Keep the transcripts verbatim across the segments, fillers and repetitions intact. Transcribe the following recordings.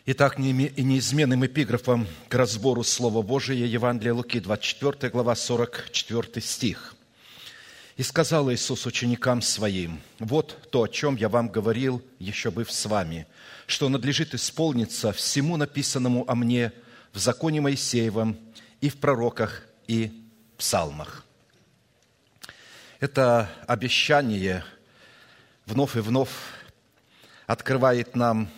Итак, неизменным эпиграфом к разбору Слова Божия Евангелие Луки, двадцать четвёртая глава, сорок четвёртый стих. «И сказал Иисус ученикам Своим: вот то, о чем я вам говорил, еще быв с вами, что надлежит исполниться всему написанному о мне в законе Моисеевом и в пророках и псалмах». Это обещание вновь и вновь открывает нам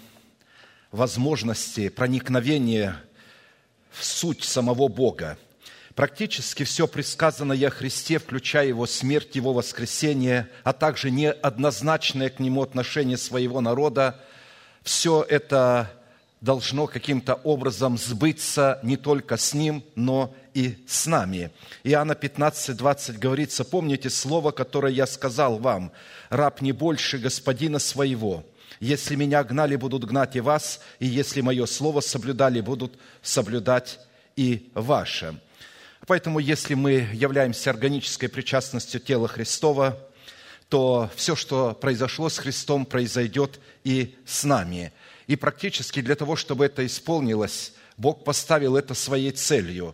возможности проникновения в суть самого Бога. Практически все предсказанное о Христе, включая Его смерть, Его воскресение, а также неоднозначное к Нему отношение своего народа, все это должно каким-то образом сбыться не только с Ним, но и с нами. Иоанна пятнадцать, двадцать говорится: «Помните слово, которое я сказал вам: раб не больше господина своего. Если меня гнали, будут гнать и вас, и если мое слово соблюдали, будут соблюдать и ваше». Поэтому, если мы являемся органической причастностью тела Христова, то все, что произошло с Христом, произойдет и с нами. И практически для того, чтобы это исполнилось, Бог поставил это своей целью.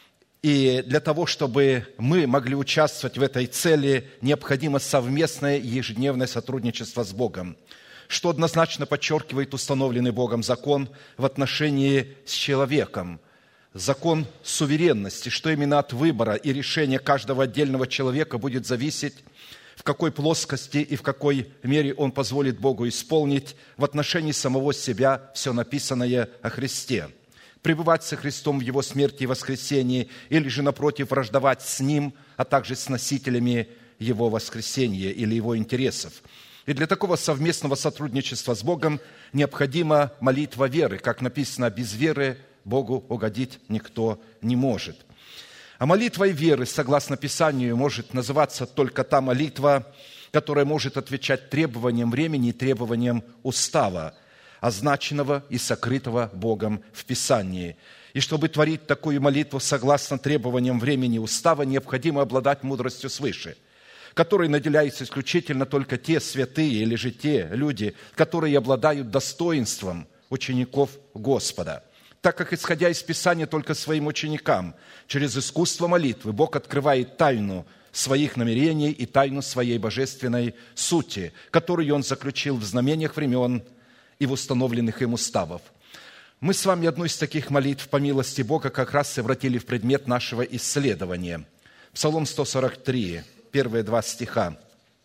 И для того, чтобы мы могли участвовать в этой цели, необходимо совместное ежедневное сотрудничество с Богом, что однозначно подчеркивает установленный Богом закон в отношении с человеком. Закон суверенности, что именно от выбора и решения каждого отдельного человека будет зависеть, в какой плоскости и в какой мере он позволит Богу исполнить в отношении самого себя все написанное о Христе. Пребывать со Христом в Его смерти и воскресении, или же, напротив, враждовать с Ним, а также с носителями Его воскресения или Его интересов. И для такого совместного сотрудничества с Богом необходима молитва веры. Как написано: без веры Богу угодить никто не может. А молитвой веры, согласно Писанию, может называться только та молитва, которая может отвечать требованиям времени и требованиям устава, означенного и сокрытого Богом в Писании. И чтобы творить такую молитву согласно требованиям времени и устава, необходимо обладать мудростью свыше, которой наделяются исключительно только те святые или же те люди, которые обладают достоинством учеников Господа. Так как, исходя из Писания, только своим ученикам через искусство молитвы Бог открывает тайну своих намерений и тайну своей божественной сути, которую Он заключил в знамениях времен и в установленных им уставов. Мы с вами одну из таких молитв по милости Бога как раз совратили в предмет нашего исследования. Псалом сто сорок три, первые два стиха.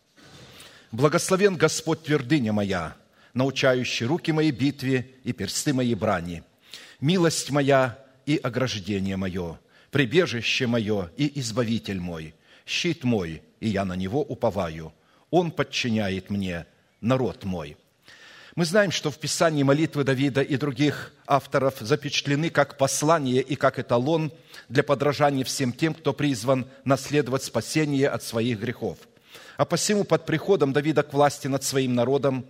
«Благословен Господь, твердыня моя, научающий руки мои битве и персты мои брани. Милость моя и ограждение мое, прибежище мое и избавитель мой, щит мой, и я на него уповаю. Он подчиняет мне народ мой». Мы знаем, что в Писании молитвы Давида и других авторов запечатлены как послание и как эталон для подражания всем тем, кто призван наследовать спасение от своих грехов. А посему под приходом Давида к власти над своим народом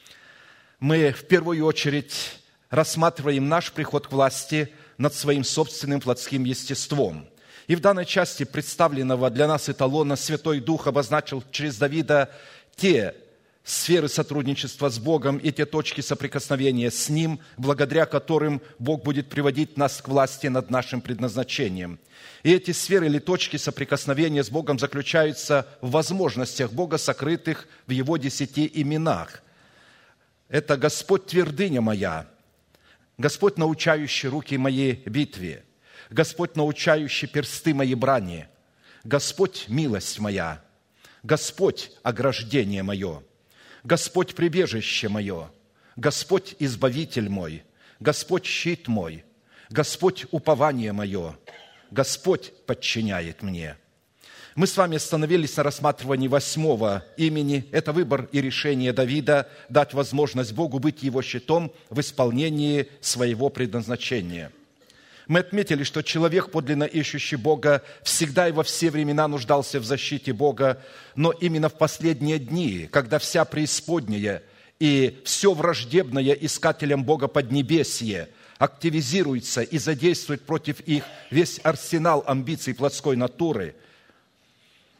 мы в первую очередь рассматриваем наш приход к власти над своим собственным плотским естеством. И в данной части представленного для нас эталона Святой Дух обозначил через Давида те сферы сотрудничества с Богом и те точки соприкосновения с Ним, благодаря которым Бог будет приводить нас к власти над нашим предназначением. И эти сферы или точки соприкосновения с Богом заключаются в возможностях Бога, сокрытых в Его десяти именах. Это «Господь, твердыня моя», «Господь, научающий руки мои битве», «Господь, научающий персты мои брани», «Господь, милость моя», «Господь, ограждение мое», «Господь, прибежище мое», «Господь, избавитель мой», «Господь, щит мой», «Господь, упование мое», «Господь подчиняет мне». Мы с вами остановились на рассматривании восьмого имени. Это выбор и решение Давида дать возможность Богу быть его щитом в исполнении своего предназначения. Мы отметили, что человек, подлинно ищущий Бога, всегда и во все времена нуждался в защите Бога, но именно в последние дни, когда вся преисподняя и все враждебное искателям Бога поднебесье активизируется и задействует против их весь арсенал амбиций плотской натуры,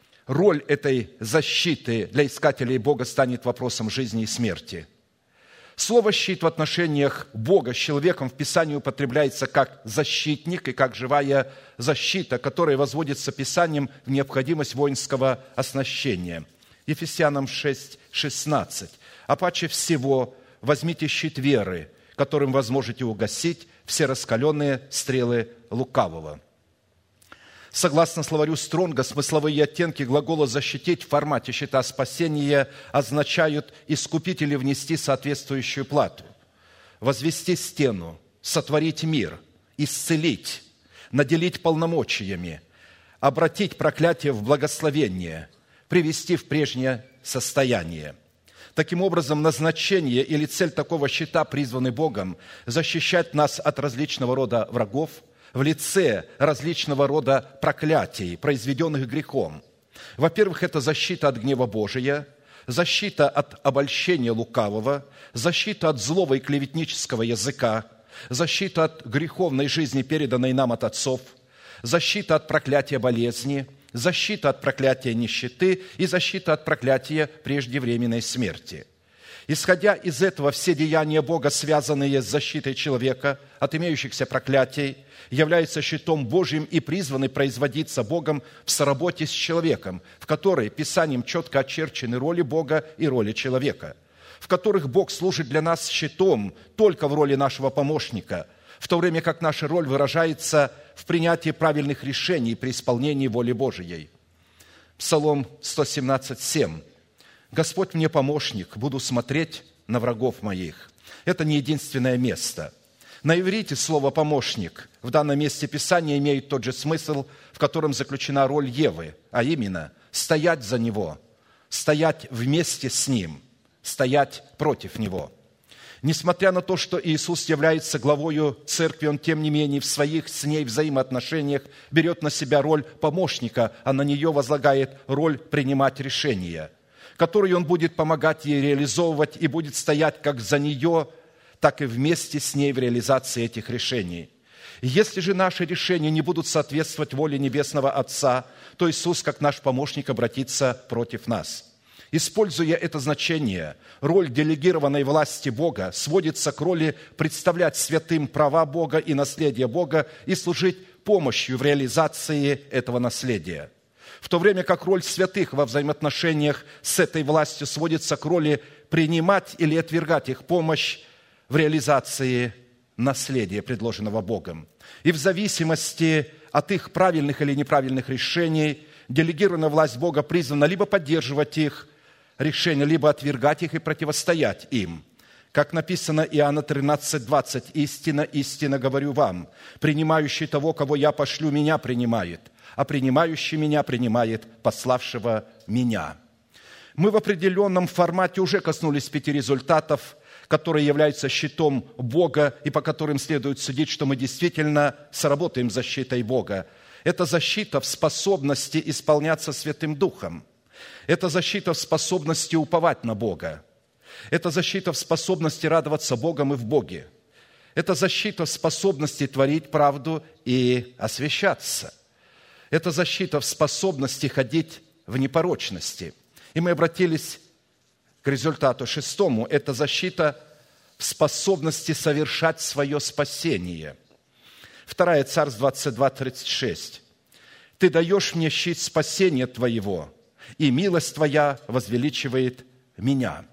роль этой защиты для искателей Бога станет вопросом жизни и смерти. Слово «щит» в отношениях Бога с человеком в Писании употребляется как защитник и как живая защита, которая возводится Писанием в необходимость воинского оснащения. Ефесянам шесть шестнадцать. «А паче всего возьмите щит веры, которым возможете угасить все раскаленные стрелы лукавого». Согласно словарю Стронга, смысловые оттенки глагола «защитить» в формате щита спасения означают искупить или внести соответствующую плату, возвести стену, сотворить мир, исцелить, наделить полномочиями, обратить проклятие в благословение, привести в прежнее состояние. Таким образом, назначение или цель такого щита, призванный Богом, защищать нас от различного рода врагов, в лице различного рода проклятий, произведенных грехом. Во-первых, это защита от гнева Божия, защита от обольщения лукавого, защита от злого и клеветнического языка, защита от греховной жизни, переданной нам от отцов, защита от проклятия болезни, защита от проклятия нищеты и защита от проклятия преждевременной смерти. Исходя из этого, все деяния Бога, связанные с защитой человека от имеющихся проклятий, являются щитом Божьим и призваны производиться Богом в соработе с человеком, в которой Писанием четко очерчены роли Бога и роли человека, в которых Бог служит для нас щитом только в роли нашего помощника, в то время как наша роль выражается в принятии правильных решений при исполнении воли Божией. Псалом сто семнадцать семь. «Господь мне помощник, буду смотреть на врагов моих». Это не единственное место. На иврите слово «помощник» в данном месте Писания имеет тот же смысл, в котором заключена роль Евы, а именно стоять за Него, стоять вместе с Ним, стоять против Него. Несмотря на то, что Иисус является главою церкви, Он, тем не менее, в своих с ней взаимоотношениях берет на себя роль помощника, а на нее возлагает роль принимать решения, которую Он будет помогать ей реализовывать и будет стоять как за нее, так и вместе с ней в реализации этих решений. Если же наши решения не будут соответствовать воле Небесного Отца, то Иисус, как наш помощник, обратится против нас. Используя это значение, роль делегированной власти Бога сводится к роли представлять святым права Бога и наследие Бога и служить помощью в реализации этого наследия. В то время как роль святых во взаимоотношениях с этой властью сводится к роли принимать или отвергать их помощь в реализации наследия, предложенного Богом. И в зависимости от их правильных или неправильных решений, делегированная власть Бога призвана либо поддерживать их решения, либо отвергать их и противостоять им. Как написано Иоанна тринадцать двадцать, «Истина, истина говорю вам, принимающий того, кого я пошлю, меня принимает, а принимающий меня принимает пославшего меня». Мы в определенном формате уже коснулись пяти результатов, которые являются щитом Бога и по которым следует судить, что мы действительно сработаем с защитой Бога. Это защита в способности исполняться Святым Духом. Это защита в способности уповать на Бога. Это защита в способности радоваться Богом и в Боге. Это защита в способности творить правду и освящаться. Это защита в способности ходить в непорочности. И мы обратились к результату шестому. Это защита в способности совершать свое спасение. Второе Царств двадцать два тридцать шесть. «Ты даешь мне щит спасения Твоего, и милость Твоя возвеличивает меня».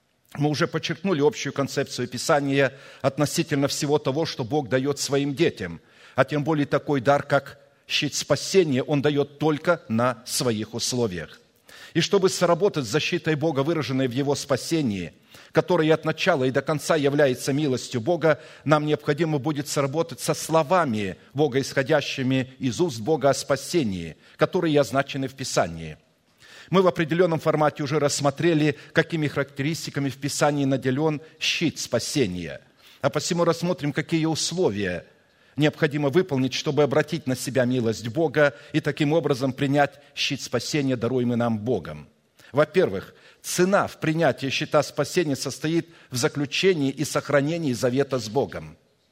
Мы уже подчеркнули общую концепцию Писания относительно всего того, что Бог дает своим детям, а тем более такой дар, как щит спасения, Он дает только на своих условиях. И чтобы сработать с защитой Бога, выраженной в Его спасении, которое от начала и до конца является милостью Бога, нам необходимо будет сработать со словами Бога, исходящими из уст Бога о спасении, которые означены в Писании. Мы в определенном формате уже рассмотрели, какими характеристиками в Писании наделен щит спасения. А посему рассмотрим, какие условия необходимо выполнить, чтобы обратить на себя милость Бога и таким образом принять щит спасения, даруемый нам Богом. Во-первых, цена в принятии щита спасения состоит в заключении и сохранении завета с Богом.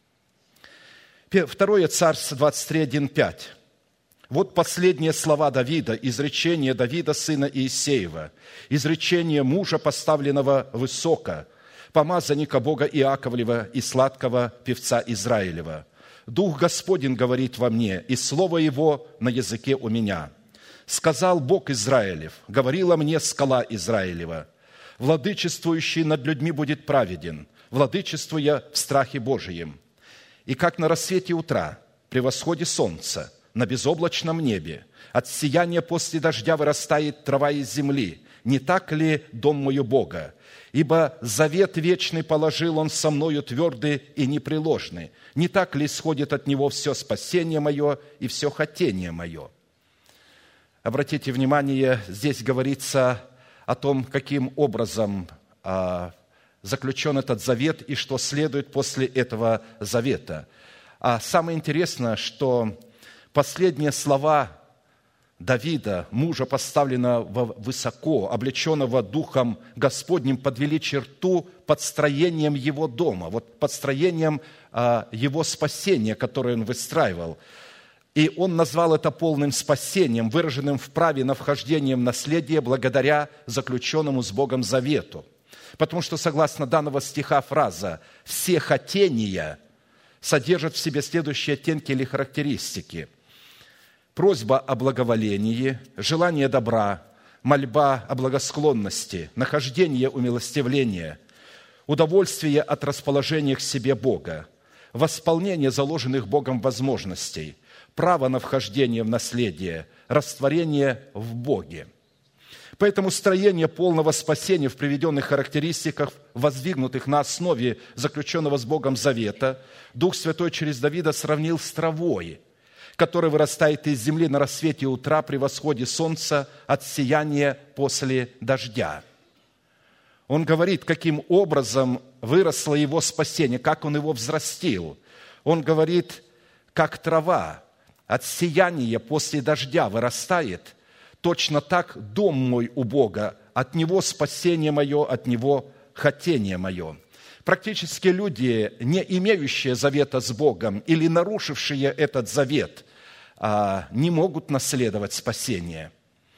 Второе Царств двадцать три один пять. Вот последние слова Давида, изречение Давида, сына Иисеева, изречение мужа, поставленного высоко, помазанника Бога Иаковлева и сладкого певца Израилева. Дух Господень говорит во мне, и слово Его на языке у меня. Сказал Бог Израилев, говорила мне скала Израилева, владычествующий над людьми будет праведен, владычествуя в страхе Божием. И как на рассвете утра, при восходе солнца, на безоблачном небе, от сияния после дождя вырастает трава из земли, не так ли дом мой у Бога? Ибо завет вечный положил Он со мною твердый и непреложный. Не так ли исходит от Него все спасение мое и все хотение мое? Обратите внимание, здесь говорится о том, каким образом а, заключен этот завет и что следует после этого завета. А самое интересное, что последние слова Давида, мужа, поставленного высоко, облеченного Духом Господним, подвели черту под строением его дома, вот под строением а, его спасения, которое он выстраивал. И он назвал это полным спасением, выраженным в праве на вхождение в наследие благодаря заключенному с Богом завету. Потому что, согласно данного стиха, фраза «все хотения» содержит в себе следующие оттенки или характеристики. Просьба о благоволении, желание добра, мольба о благосклонности, нахождение умилостивления, удовольствие от расположения к себе Бога, восполнение заложенных Богом возможностей, право на вхождение в наследие, растворение в Боге. Поэтому строение полного спасения в приведенных характеристиках, воздвигнутых на основе заключенного с Богом завета, Дух Святой через Давида сравнил с травой, которая вырастает из земли на рассвете утра при восходе солнца от сияния после дождя. Он говорит, каким образом выросло его спасение, как он его взрастил. Он говорит, как трава от сияния после дождя вырастает, точно так дом мой у Бога, от него спасение мое, от него хотение мое. Практически люди, не имеющие завета с Богом или нарушившие этот завет, не могут наследовать спасение.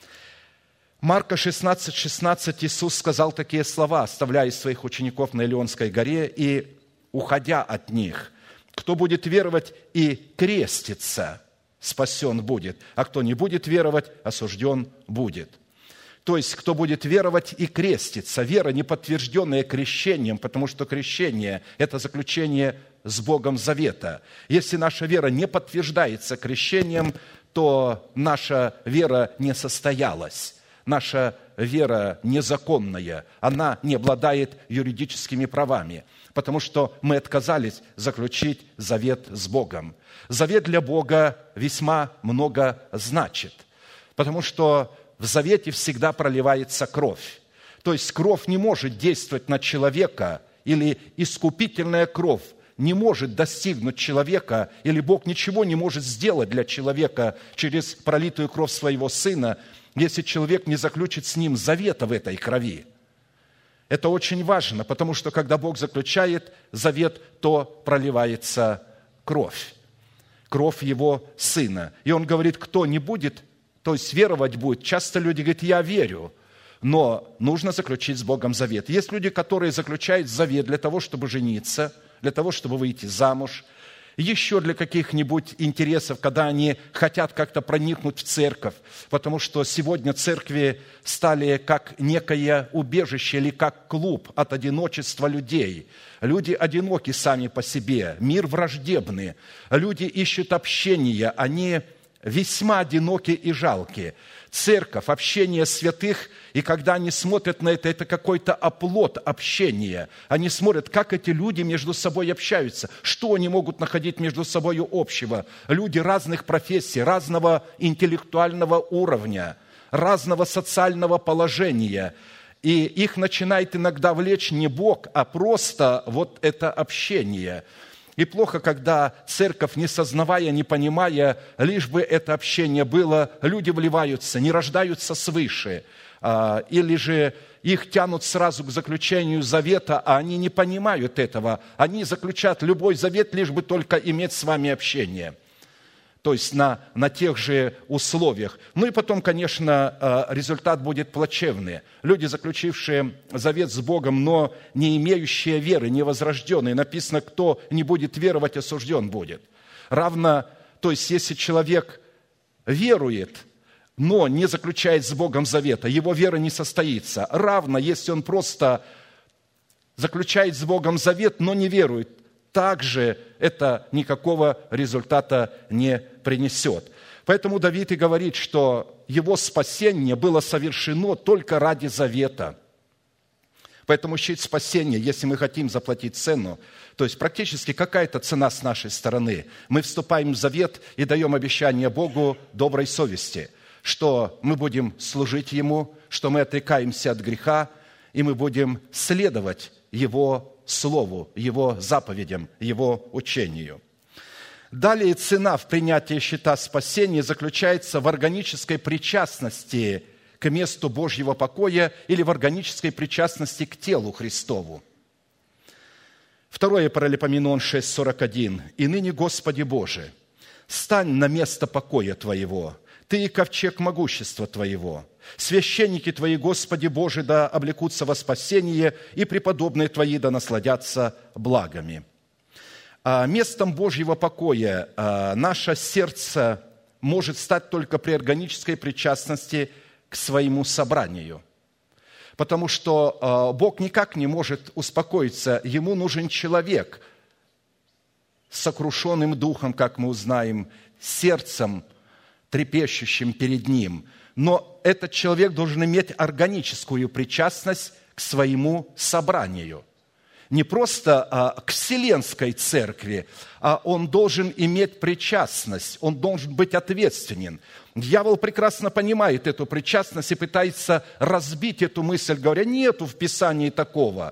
Марка шестнадцать шестнадцать Иисус сказал такие слова, оставляя своих учеников на Илионской горе и уходя от них. «Кто будет веровать и креститься, спасен будет, а кто не будет веровать, осужден будет». То есть, кто будет веровать и креститься. Вера, не подтвержденная крещением, потому что крещение – это заключение с Богом завета. Если наша вера не подтверждается крещением, то наша вера не состоялась. Наша вера незаконная, она не обладает юридическими правами, потому что мы отказались заключить завет с Богом. Завет для Бога весьма много значит, потому что в завете всегда проливается кровь. То есть кровь не может действовать на человека, или искупительная кровь не может достигнуть человека, или Бог ничего не может сделать для человека через пролитую кровь своего Сына, если человек не заключит с ним завета в этой крови. Это очень важно, потому что когда Бог заключает завет, то проливается кровь, кровь Его Сына. И Он говорит, кто не будет, то есть веровать будет. Часто люди говорят, я верю, но нужно заключить с Богом завет. Есть люди, которые заключают завет для того, чтобы жениться, для того, чтобы выйти замуж, еще для каких-нибудь интересов, когда они хотят как-то проникнуть в церковь, потому что сегодня церкви стали как некое убежище или как клуб от одиночества людей. Люди одиноки сами по себе, мир враждебный, люди ищут общения, они весьма одиноки и жалки. Церковь, общение святых, и когда они смотрят на это, это какой-то оплот общения. Они смотрят, как эти люди между собой общаются, что они могут находить между собой общего. Люди разных профессий, разного интеллектуального уровня, разного социального положения. И их начинает иногда влечь не Бог, а просто вот это общение. И плохо, когда церковь, не сознавая, не понимая, лишь бы это общение было, люди вливаются, не рождаются свыше, или же их тянут сразу к заключению завета, а они не понимают этого. Они заключат любой завет, лишь бы только иметь с вами общение. то есть на, на тех же условиях. Ну и потом, конечно, результат будет плачевный. Люди, заключившие завет с Богом, но не имеющие веры, невозрожденные, написано, кто не будет веровать, осужден будет. Равно, то есть если человек верует, но не заключает с Богом завета, его вера не состоится. Равно, если он просто заключает с Богом завет, но не верует, также это никакого результата не принесет. Поэтому Давид и говорит, что его спасение было совершено только ради завета. Поэтому щит спасения, если мы хотим заплатить цену, то есть практически какая-то цена с нашей стороны, мы вступаем в завет и даем обещание Богу доброй совести, что мы будем служить Ему, что мы отрекаемся от греха, и мы будем следовать Его Слову, Его заповедям, Его учению. Далее цена в принятии щита спасения заключается в органической причастности к месту Божьего покоя или в органической причастности к телу Христову. Второе Паралипоменон шесть сорок один. «И ныне, Господи Боже, стань на место покоя Твоего, Ты и ковчег могущества Твоего. Священники Твои, Господи Боже, да облекутся во спасение, и преподобные Твои да насладятся благами». Местом Божьего покоя наше сердце может стать только при органической причастности к своему собранию. Потому что Бог никак не может успокоиться. Ему нужен человек с сокрушенным духом, как мы узнаем, сердцем, трепещущим перед Ним. Но этот человек должен иметь органическую причастность к своему собранию. Не просто а, к Вселенской Церкви, а он должен иметь причастность, он должен быть ответственен. Дьявол прекрасно понимает эту причастность и пытается разбить эту мысль, говоря, нету в Писании такого.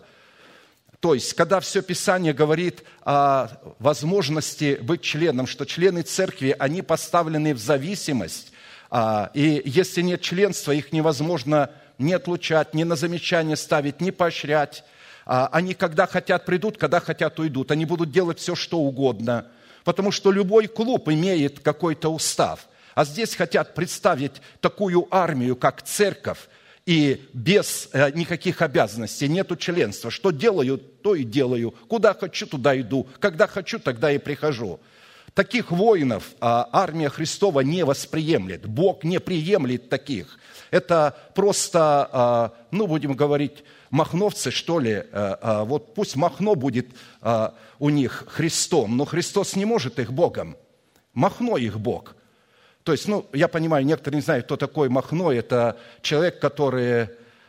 То есть, когда все Писание говорит о возможности быть членом, что члены Церкви, они поставлены в зависимость, а, и если нет членства, их невозможно ни отлучать, ни на замечание ставить, ни поощрять. Они, когда хотят, придут, когда хотят, уйдут. Они будут делать все, что угодно, потому что любой клуб имеет какой-то устав. А здесь хотят представить такую армию, как церковь, и без никаких обязанностей, нету членства. Что делаю, то и делаю. Куда хочу, туда иду. Когда хочу, тогда и прихожу. Таких воинов армия Христова не восприемлет. Бог не приемлет таких. Это просто, ну, будем говорить, махновцы, что ли, вот пусть Махно будет у них Христом, но Христос не может их Богом. Махно их Бог. То есть, ну, я понимаю, некоторые не знают, кто такой Махно. Это человек, который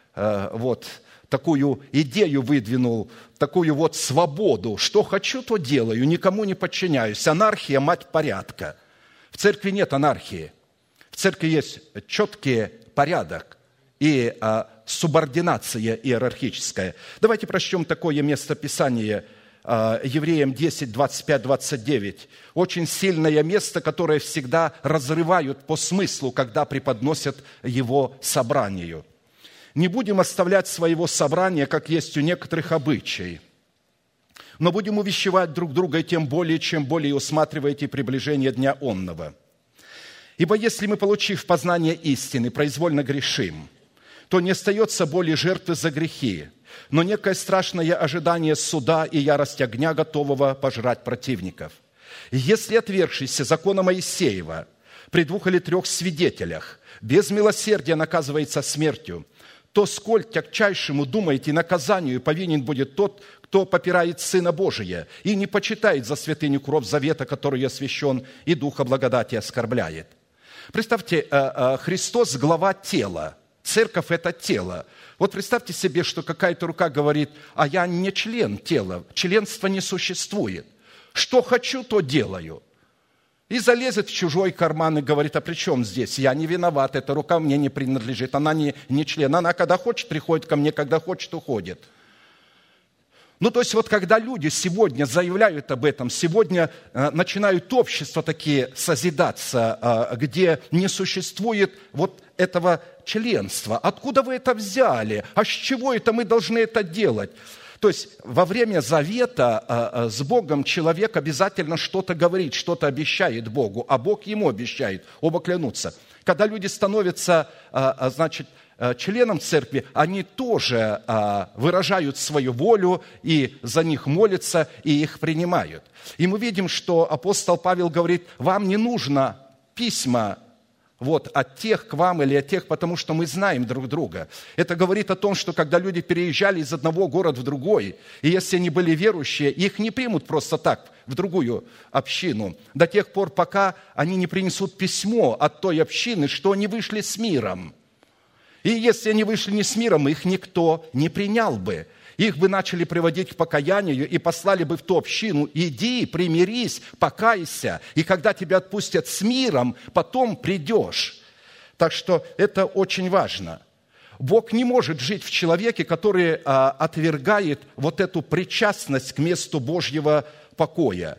вот такую идею выдвинул, такую вот свободу. Что хочу, то делаю, никому не подчиняюсь. Анархия – мать порядка. В церкви нет анархии. В церкви есть четкий порядок и а, субординация иерархическая. Давайте прочтем такое местописание а, Евреям десять, двадцать пять, двадцать девять. Очень сильное место, которое всегда разрывают по смыслу, когда преподносят его собранию. «Не будем оставлять своего собрания, как есть у некоторых обычай, но будем увещевать друг друга, и тем более, чем более усматриваете приближение дня онного. Ибо если мы, получив познание истины, произвольно грешим, то не остается более жертвы за грехи, но некое страшное ожидание суда и ярость огня, готового пожрать противников. И если отвергшийся закона Моисеева при двух или трех свидетелях без милосердия наказывается смертью, то сколь тягчайшему, думаете, наказанию повинен будет тот, кто попирает Сына Божия и не почитает за святыню кровь завета, который освящен, и Духа благодати оскорбляет». Представьте, Христос – глава тела, церковь – это тело. Вот представьте себе, что какая-то рука говорит, а я не член тела, членства не существует. Что хочу, то делаю. И залезет в чужой карман и говорит, а при чем здесь? Я не виноват, эта рука мне не принадлежит, она не, не член. Она когда хочет, приходит ко мне, когда хочет, уходит. Ну, то есть, вот когда люди сегодня заявляют об этом, сегодня э, начинают общества такие созидаться, э, где не существует вот этого членства. Откуда вы это взяли? А с чего это мы должны это делать? То есть во время завета с Богом человек обязательно что-то говорит, что-то обещает Богу, а Бог ему обещает, оба клянутся. Когда люди становятся, значит, членом церкви, они тоже выражают свою волю, и за них молятся, и их принимают. И мы видим, что апостол Павел говорит: вам не нужно письма вот, от тех к вам или от тех, потому что мы знаем друг друга. Это говорит о том, что когда люди переезжали из одного города в другой, и если они были верующие, их не примут просто так в другую общину, до тех пор, пока они не принесут письмо от той общины, что они вышли с миром. И если они вышли не с миром, их никто не принял бы. Их бы начали приводить к покаянию и послали бы в ту общину: иди, примирись, покайся, и когда тебя отпустят с миром, потом придешь. Так что это очень важно. Бог не может жить в человеке, который а, отвергает вот эту причастность к месту Божьего покоя.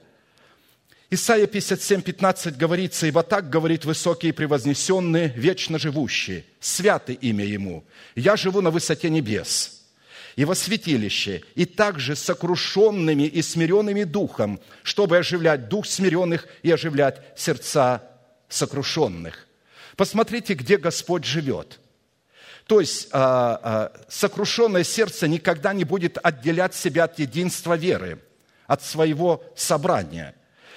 Исайя пятьдесят семь пятнадцать говорится: «Ибо так говорит высокий и превознесенный, вечно живущий, свято имя Ему. Я живу на высоте небес и во святилище, и также с сокрушенными и смиренными духом, чтобы оживлять дух смиренных и оживлять сердца сокрушенных». Посмотрите, где Господь живет. То есть а, а, сокрушенное сердце никогда не будет отделять себя от единства веры, от своего собрания.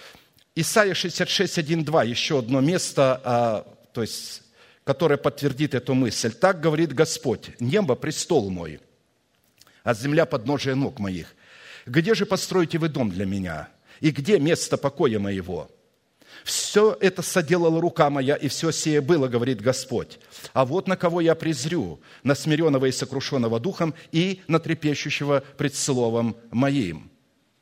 Исайя шестьдесят шесть один два, еще одно место, а, то есть, которое подтвердит эту мысль. «Так говорит Господь: небо – престол мой, а земля – подножие ног моих. Где же построите вы дом для меня? И где место покоя моего? Все это соделала рука моя, и все сие было, говорит Господь. А вот на кого я презрю: на смиренного и сокрушенного духом, и на трепещущего пред словом моим».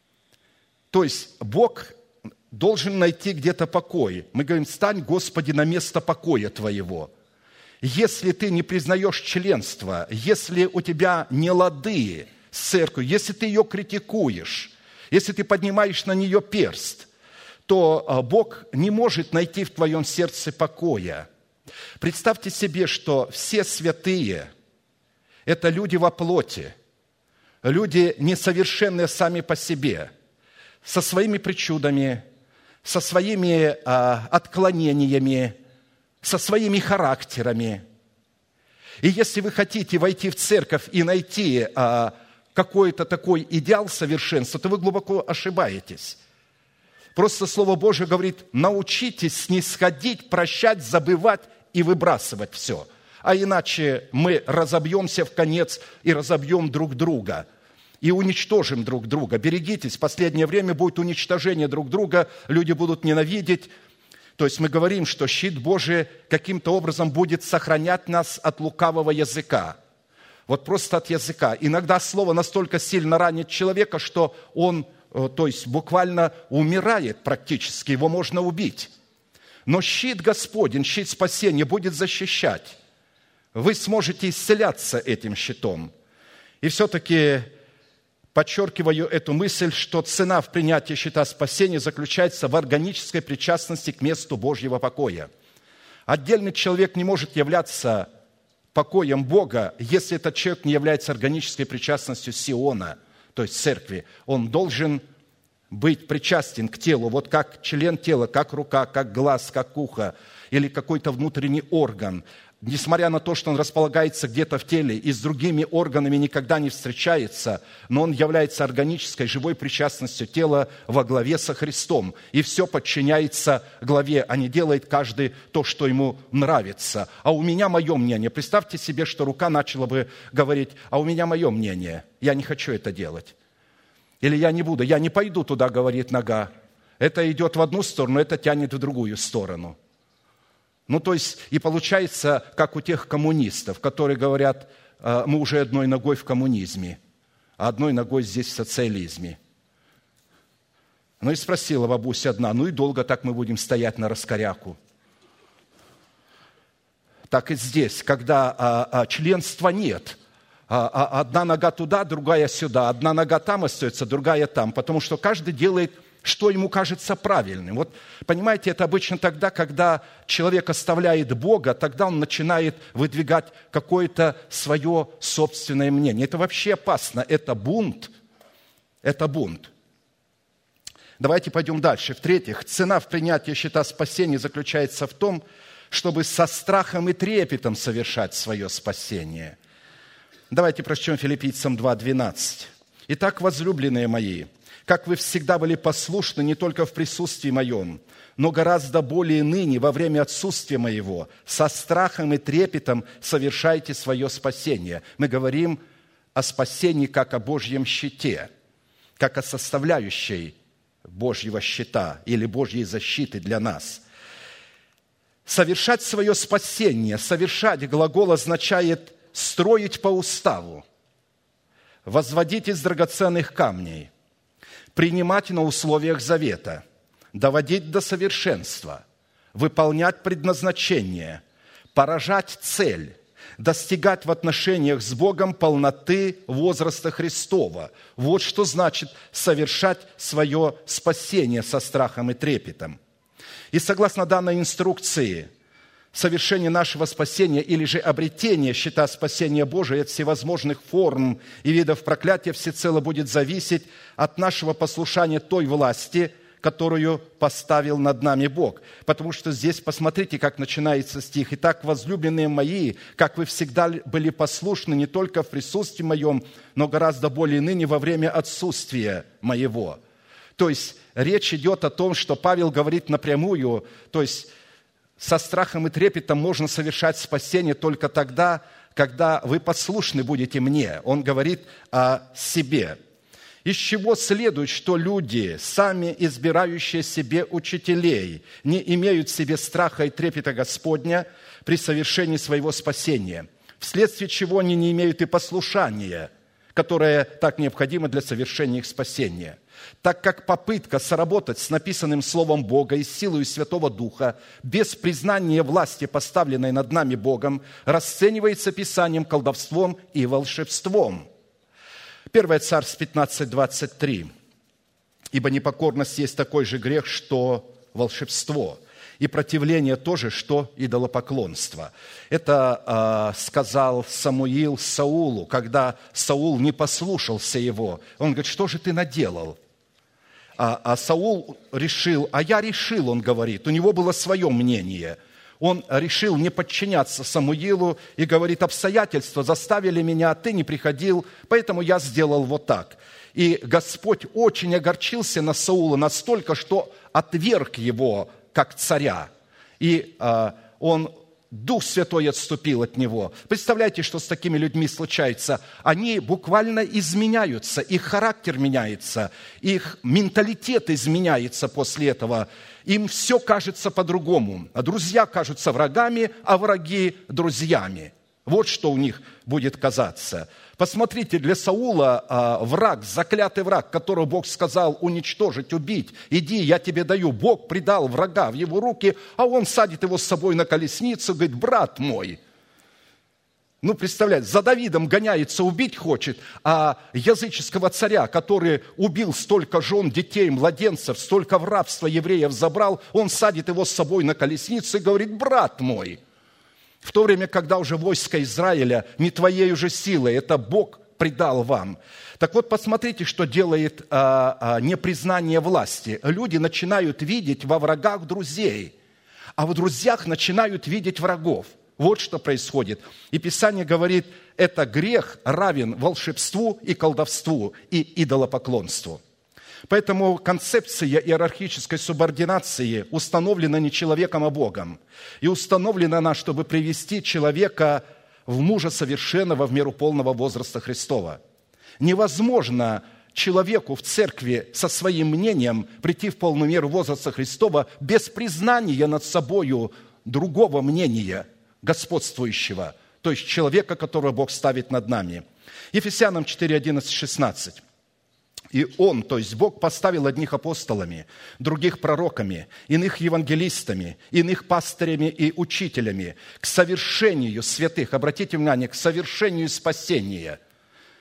То есть Бог должен найти где-то покой. Мы говорим: «Стань, Господи, на место покоя Твоего». Если ты не признаешь членство, если у тебя не лады с церковью, если ты ее критикуешь, если ты поднимаешь на нее перст, то Бог не может найти в твоем сердце покоя. Представьте себе, что все святые – это люди во плоти, люди несовершенные сами по себе, со своими причудами, со своими а, отклонениями, со своими характерами. И если вы хотите войти в церковь и найти а, какой-то такой идеал совершенства, то вы глубоко ошибаетесь. Просто Слово Божие говорит: научитесь снисходить, прощать, забывать и выбрасывать все. А иначе мы разобьемся в конец и разобьем друг друга. И уничтожим друг друга. Берегитесь, в последнее время будет уничтожение друг друга, люди будут ненавидеть. То есть мы говорим, что щит Божий каким-то образом будет сохранять нас от лукавого языка. Вот просто от языка. Иногда слово настолько сильно ранит человека, что он, то есть буквально умирает практически, его можно убить. Но щит Господень, щит спасения будет защищать. Вы сможете исцеляться этим щитом. И все-таки подчеркиваю эту мысль, что цена в принятии щита спасения заключается в органической причастности к месту Божьего покоя. Отдельный человек не может являться покоем Бога, если этот человек не является органической причастностью Сиона, то есть церкви. Он должен быть причастен к телу, вот как член тела, как рука, как глаз, как ухо или какой-то внутренний орган. Несмотря на то, что он располагается где-то в теле и с другими органами никогда не встречается, но он является органической, живой причастностью тела во главе со Христом. И все подчиняется главе, а не делает каждый то, что ему нравится. А у меня мое мнение. Представьте себе, что рука начала бы говорить: а у меня мое мнение, я не хочу это делать. Или я не буду, я не пойду туда, говорит нога. Это идет в одну сторону, это тянет в другую сторону. Ну, то есть, и получается, как у тех коммунистов, которые говорят: мы уже одной ногой в коммунизме, а одной ногой здесь в социализме. Ну, и спросила бабуся одна: ну и долго так мы будем стоять на раскоряку? Так и здесь, когда а, а, членства нет, а, а, одна нога туда, другая сюда, одна нога там остается, другая там, потому что каждый делает что ему кажется правильным. Вот, понимаете, это обычно тогда, когда человек оставляет Бога, тогда он начинает выдвигать какое-то свое собственное мнение. Это вообще опасно, это бунт, это бунт. Давайте пойдем дальше. В-третьих, цена в принятии щита спасения заключается в том, чтобы со страхом и трепетом совершать свое спасение. Давайте прочтем Филиппийцам два двенадцать. «Итак, возлюбленные мои, как вы всегда были послушны не только в присутствии моем, но гораздо более ныне во время отсутствия моего, со страхом и трепетом совершайте свое спасение». Мы говорим о спасении как о Божьем щите, как о составляющей Божьего щита или Божьей защиты для нас. Совершать свое спасение, совершать глагол означает строить по уставу, возводить из драгоценных камней, принимать на условиях завета, доводить до совершенства, выполнять предназначение, поражать цель, достигать в отношениях с Богом полноты возраста Христова. Вот что значит совершать свое спасение со страхом и трепетом. И согласно данной инструкции, совершение нашего спасения или же обретение щита спасения Божия от всевозможных форм и видов проклятия всецело будет зависеть от нашего послушания той власти, которую поставил над нами Бог. Потому что здесь, посмотрите, как начинается стих. «Итак, возлюбленные мои, как вы всегда были послушны не только в присутствии моем, но гораздо более ныне во время отсутствия моего». То есть речь идет о том, что Павел говорит напрямую, то есть со страхом и трепетом можно совершать спасение только тогда, когда вы послушны будете мне. Он говорит о себе. Из чего следует, что люди, сами избирающие себе учителей, не имеют в себе страха и трепета Господня при совершении своего спасения, вследствие чего они не имеют и послушания, которое так необходимо для совершения их спасения. Так как попытка соработать с написанным Словом Бога и силой Святого Духа без признания власти, поставленной над нами Богом, расценивается Писанием колдовством и волшебством. первое Царств пятнадцать двадцать три. «Ибо непокорность есть такой же грех, что волшебство, и противление тоже, что идолопоклонство». Это э, сказал Самуил Саулу, когда Саул не послушался его. Он говорит: что же ты наделал? А, а Саул решил, а я решил, он говорит, у него было свое мнение. Он решил не подчиняться Самуилу и говорит: обстоятельства заставили меня, ты не приходил, поэтому я сделал вот так. И Господь очень огорчился на Саула настолько, что отверг его как царя. И а, он, Дух Святой отступил от него. Представляете, что с такими людьми случается? Они буквально изменяются, их характер меняется, их менталитет изменяется после этого. Им все кажется по-другому. А друзья кажутся врагами, а враги – друзьями. Вот что у них будет казаться. Посмотрите, для Саула а, враг, заклятый враг, которого Бог сказал уничтожить, убить. Иди, я тебе даю. Бог предал врага в его руки, а он садит его с собой на колесницу, говорит: брат мой. Ну, представляете, за Давидом гоняется, убить хочет, а языческого царя, который убил столько жен, детей, младенцев, столько в рабство евреев забрал, он садит его с собой на колесницу и говорит: брат мой. В то время, когда уже войско Израиля не твоей уже силой, это Бог предал вам. Так вот, посмотрите, что делает а, а, непризнание власти. Люди начинают видеть во врагах друзей, а в друзьях начинают видеть врагов. Вот что происходит. И Писание говорит, это грех равен волшебству и колдовству и идолопоклонству. Поэтому концепция иерархической субординации установлена не человеком, а Богом. И установлена она, чтобы привести человека в мужа совершенного в меру полного возраста Христова. Невозможно человеку в церкви со своим мнением прийти в полную меру возраста Христова без признания над собою другого мнения, господствующего, то есть человека, которого Бог ставит над нами. Ефесянам четыре, одиннадцать, шестнадцать. «И Он, то есть Бог, поставил одних апостолами, других пророками, иных евангелистами, иных пастырями и учителями к совершению святых». Обратите внимание, к совершению спасения.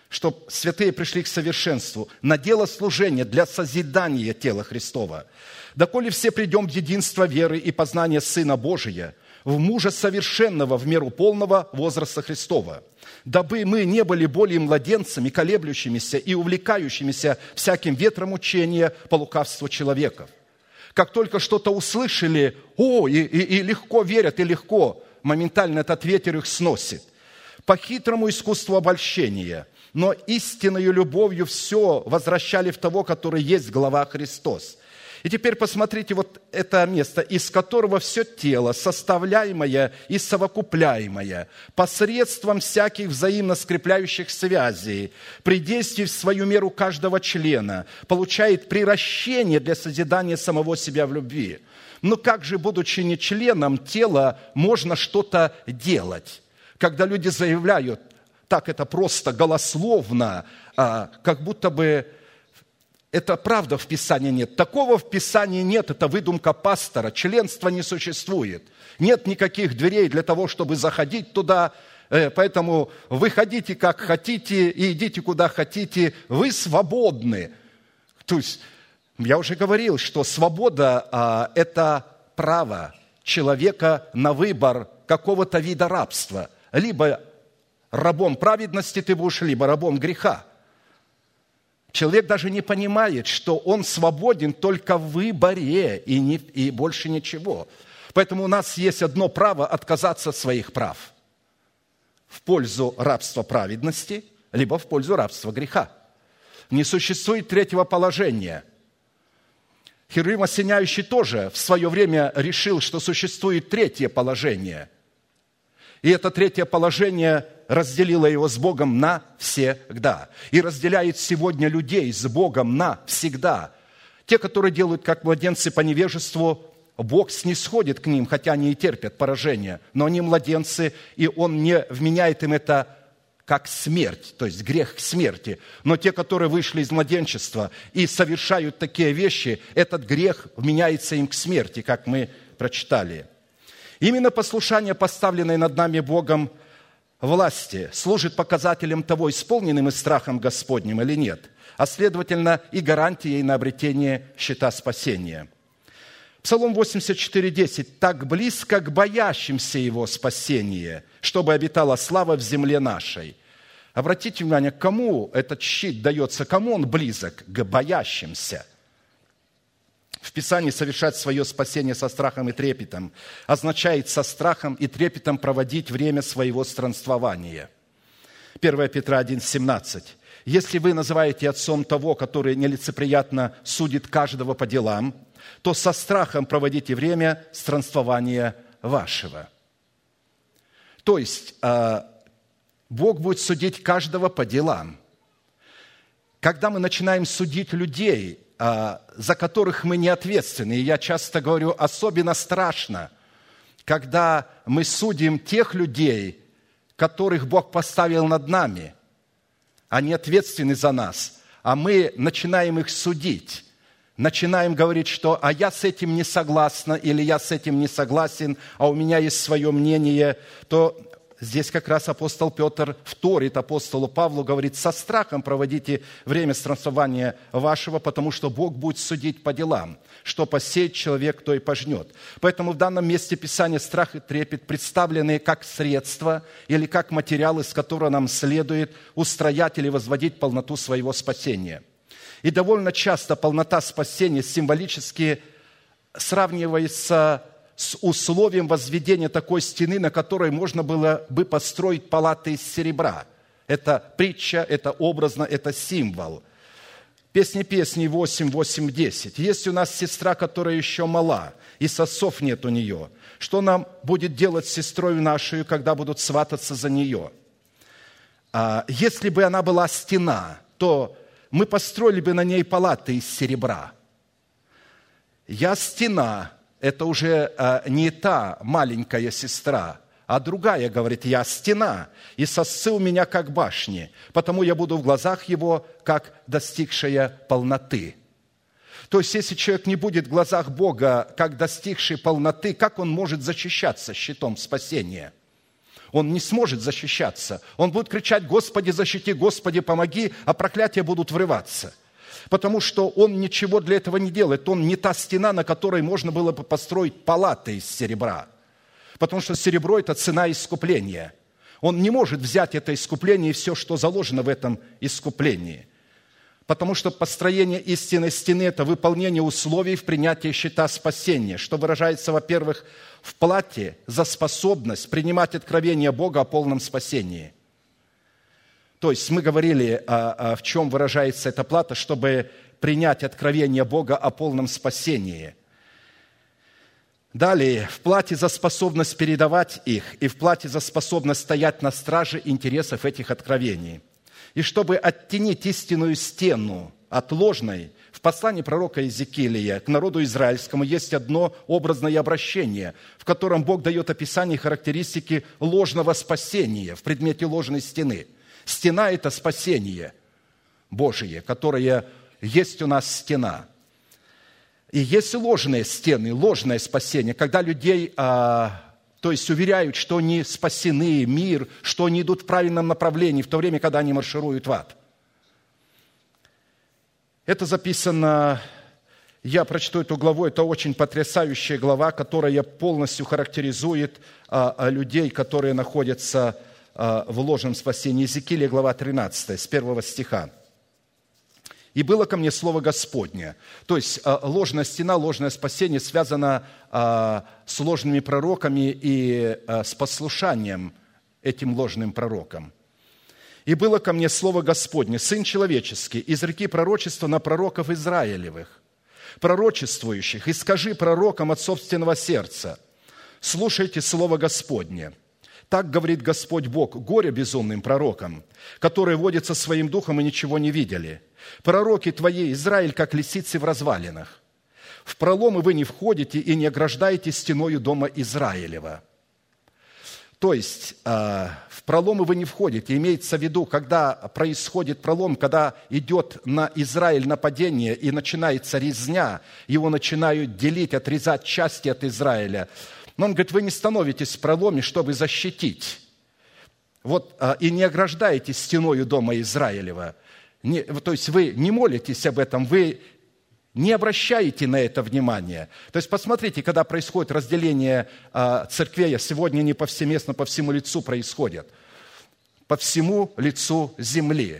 чтобы святые пришли к совершенству, на дело служения для созидания тела Христова. Доколе все придем в единство веры и познания Сына Божия, в мужа совершенного в меру полного возраста Христова, дабы мы не были более младенцами, колеблющимися и увлекающимися всяким ветром учения по лукавству человеков. Как только что-то услышали, о, и, и, и легко верят, и легко, моментально этот ветер их сносит. По хитрому искусству обольщения, но истинною любовью все возвращали в того, который есть глава Христос. И теперь посмотрите вот это место, из которого все тело, составляемое и совокупляемое, посредством всяких взаимно скрепляющих связей, при действии в свою меру каждого члена, получает приращение для созидания самого себя в любви. Но как же, будучи не членом тела, можно что-то делать? Когда люди заявляют, так это просто голословно, как будто бы это правда в Писании нет. Такого в Писании нет, это выдумка пастора. Членства не существует. Нет никаких дверей для того, чтобы заходить туда. Поэтому выходите как хотите и идите куда хотите. Вы свободны. То есть, я уже говорил, что свобода – это право человека на выбор какого-то вида рабства. Либо рабом праведности ты будешь, либо рабом греха. Человек даже не понимает, что он свободен только в выборе и, не, и больше ничего. Поэтому у нас есть одно право отказаться от своих прав в пользу рабства праведности, либо в пользу рабства греха. Не существует третьего положения. Херувим осеняющий тоже в свое время решил, что существует третье положение. И это третье положение разделило его с Богом навсегда. И разделяет сегодня людей с Богом навсегда. Те, которые делают как младенцы по невежеству, Бог снисходит к ним, хотя они и терпят поражение. Но они младенцы, и Он не вменяет им это как смерть, то есть грех к смерти. Но те, которые вышли из младенчества и совершают такие вещи, этот грех вменяется им к смерти, как мы прочитали. Именно послушание, поставленное над нами Богом власти, служит показателем того, исполненным мы страхом Господним или нет, а следовательно и гарантией на обретение щита спасения. Псалом восемьдесят четыре десять. «Так близко к боящимся Его спасение, чтобы обитала слава в земле нашей». Обратите внимание, кому этот щит дается, кому он близок? К боящимся. В Писании совершать свое спасение со страхом и трепетом означает со страхом и трепетом проводить время своего странствования. первое Петра один семнадцать. «Если вы называете отцом того, который нелицеприятно судит каждого по делам, то со страхом проводите время странствования вашего». То есть, Бог будет судить каждого по делам. Когда мы начинаем судить людей, за которых мы не ответственны, и я часто говорю, особенно страшно, когда мы судим тех людей, которых Бог поставил над нами, они ответственны за нас, а мы начинаем их судить, начинаем говорить, что «а я с этим не согласна» или «я с этим не согласен, а у меня есть свое мнение», то здесь как раз апостол Петр вторит апостолу Павлу, говорит, со страхом проводите время странствования вашего, потому что Бог будет судить по делам. Что посеет человек, то и пожнет. Поэтому в данном месте Писания страх и трепет представлены как средства или как материал, из которого нам следует устроять или возводить полноту своего спасения. И довольно часто полнота спасения символически сравнивается с условием возведения такой стены, на которой можно было бы построить палаты из серебра. Это притча, это образно, это символ. Песни песней восемь, восемь, десять. Есть у нас сестра, которая еще мала, и сосов нет у нее. Что нам будет делать с сестрою нашей, когда будут свататься за нее? Если бы она была стена, то мы построили бы на ней палаты из серебра. Я стена. Это уже не та маленькая сестра, а другая говорит, я стена, и сосцы у меня как башни, потому я буду в глазах его, как достигшая полноты. То есть, если человек не будет в глазах Бога, как достигший полноты, как он может защищаться щитом спасения? Он не сможет защищаться. Он будет кричать: «Господи, защити, Господи, помоги», а проклятия будут врываться. Потому что он ничего для этого не делает. Он не та стена, на которой можно было бы построить палаты из серебра. Потому что серебро – это цена искупления. Он не может взять это искупление и все, что заложено в этом искуплении. Потому что построение истинной стены – это выполнение условий в принятии щита спасения, что выражается, во-первых, в плате за способность принимать откровение Бога о полном спасении. То есть мы говорили, в чем выражается эта плата, чтобы принять откровение Бога о полном спасении. Далее, в плате за способность передавать их и в плате за способность стоять на страже интересов этих откровений. И чтобы оттенить истинную стену от ложной, в послании пророка Иезекииля к народу израильскому есть одно образное обращение, в котором Бог дает описание и характеристики ложного спасения в предмете ложной стены. Стена – это спасение Божие, которое есть у нас стена. И есть ложные стены, ложное спасение, когда людей, а, то есть уверяют, что они спасены, мир, что они идут в правильном направлении, в то время, когда они маршируют в ад. Это записано, я прочту эту главу, это очень потрясающая глава, которая полностью характеризует а, а, людей, которые находятся а, в ложном спасении. Иезекииля, глава тринадцатая, с первого стиха. «И было ко мне слово Господне». То есть ложная стена, ложное спасение связано с ложными пророками и с послушанием этим ложным пророкам. «И было ко мне слово Господне: Сын человеческий, изреки пророчество на пророков Израилевых, пророчествующих, и скажи пророкам от собственного сердца: слушайте слово Господне. Так говорит Господь Бог: горе безумным пророкам, которые водятся своим духом и ничего не видели. Пророки твои, Израиль, как лисицы в развалинах. В проломы вы не входите и не ограждаете стеною дома Израилева». То есть, в проломы вы не входите. Имеется в виду, когда происходит пролом, когда идет на Израиль нападение и начинается резня, его начинают делить, отрезать части от Израиля. Но он говорит: вы не становитесь в проломе, чтобы защитить. Вот, и не ограждаете стеною дома Израилева. Не, то есть вы не молитесь об этом, вы не обращаете на это внимания. То есть посмотрите, когда происходит разделение а, церквей, сегодня не повсеместно по всему лицу происходит, по всему лицу земли.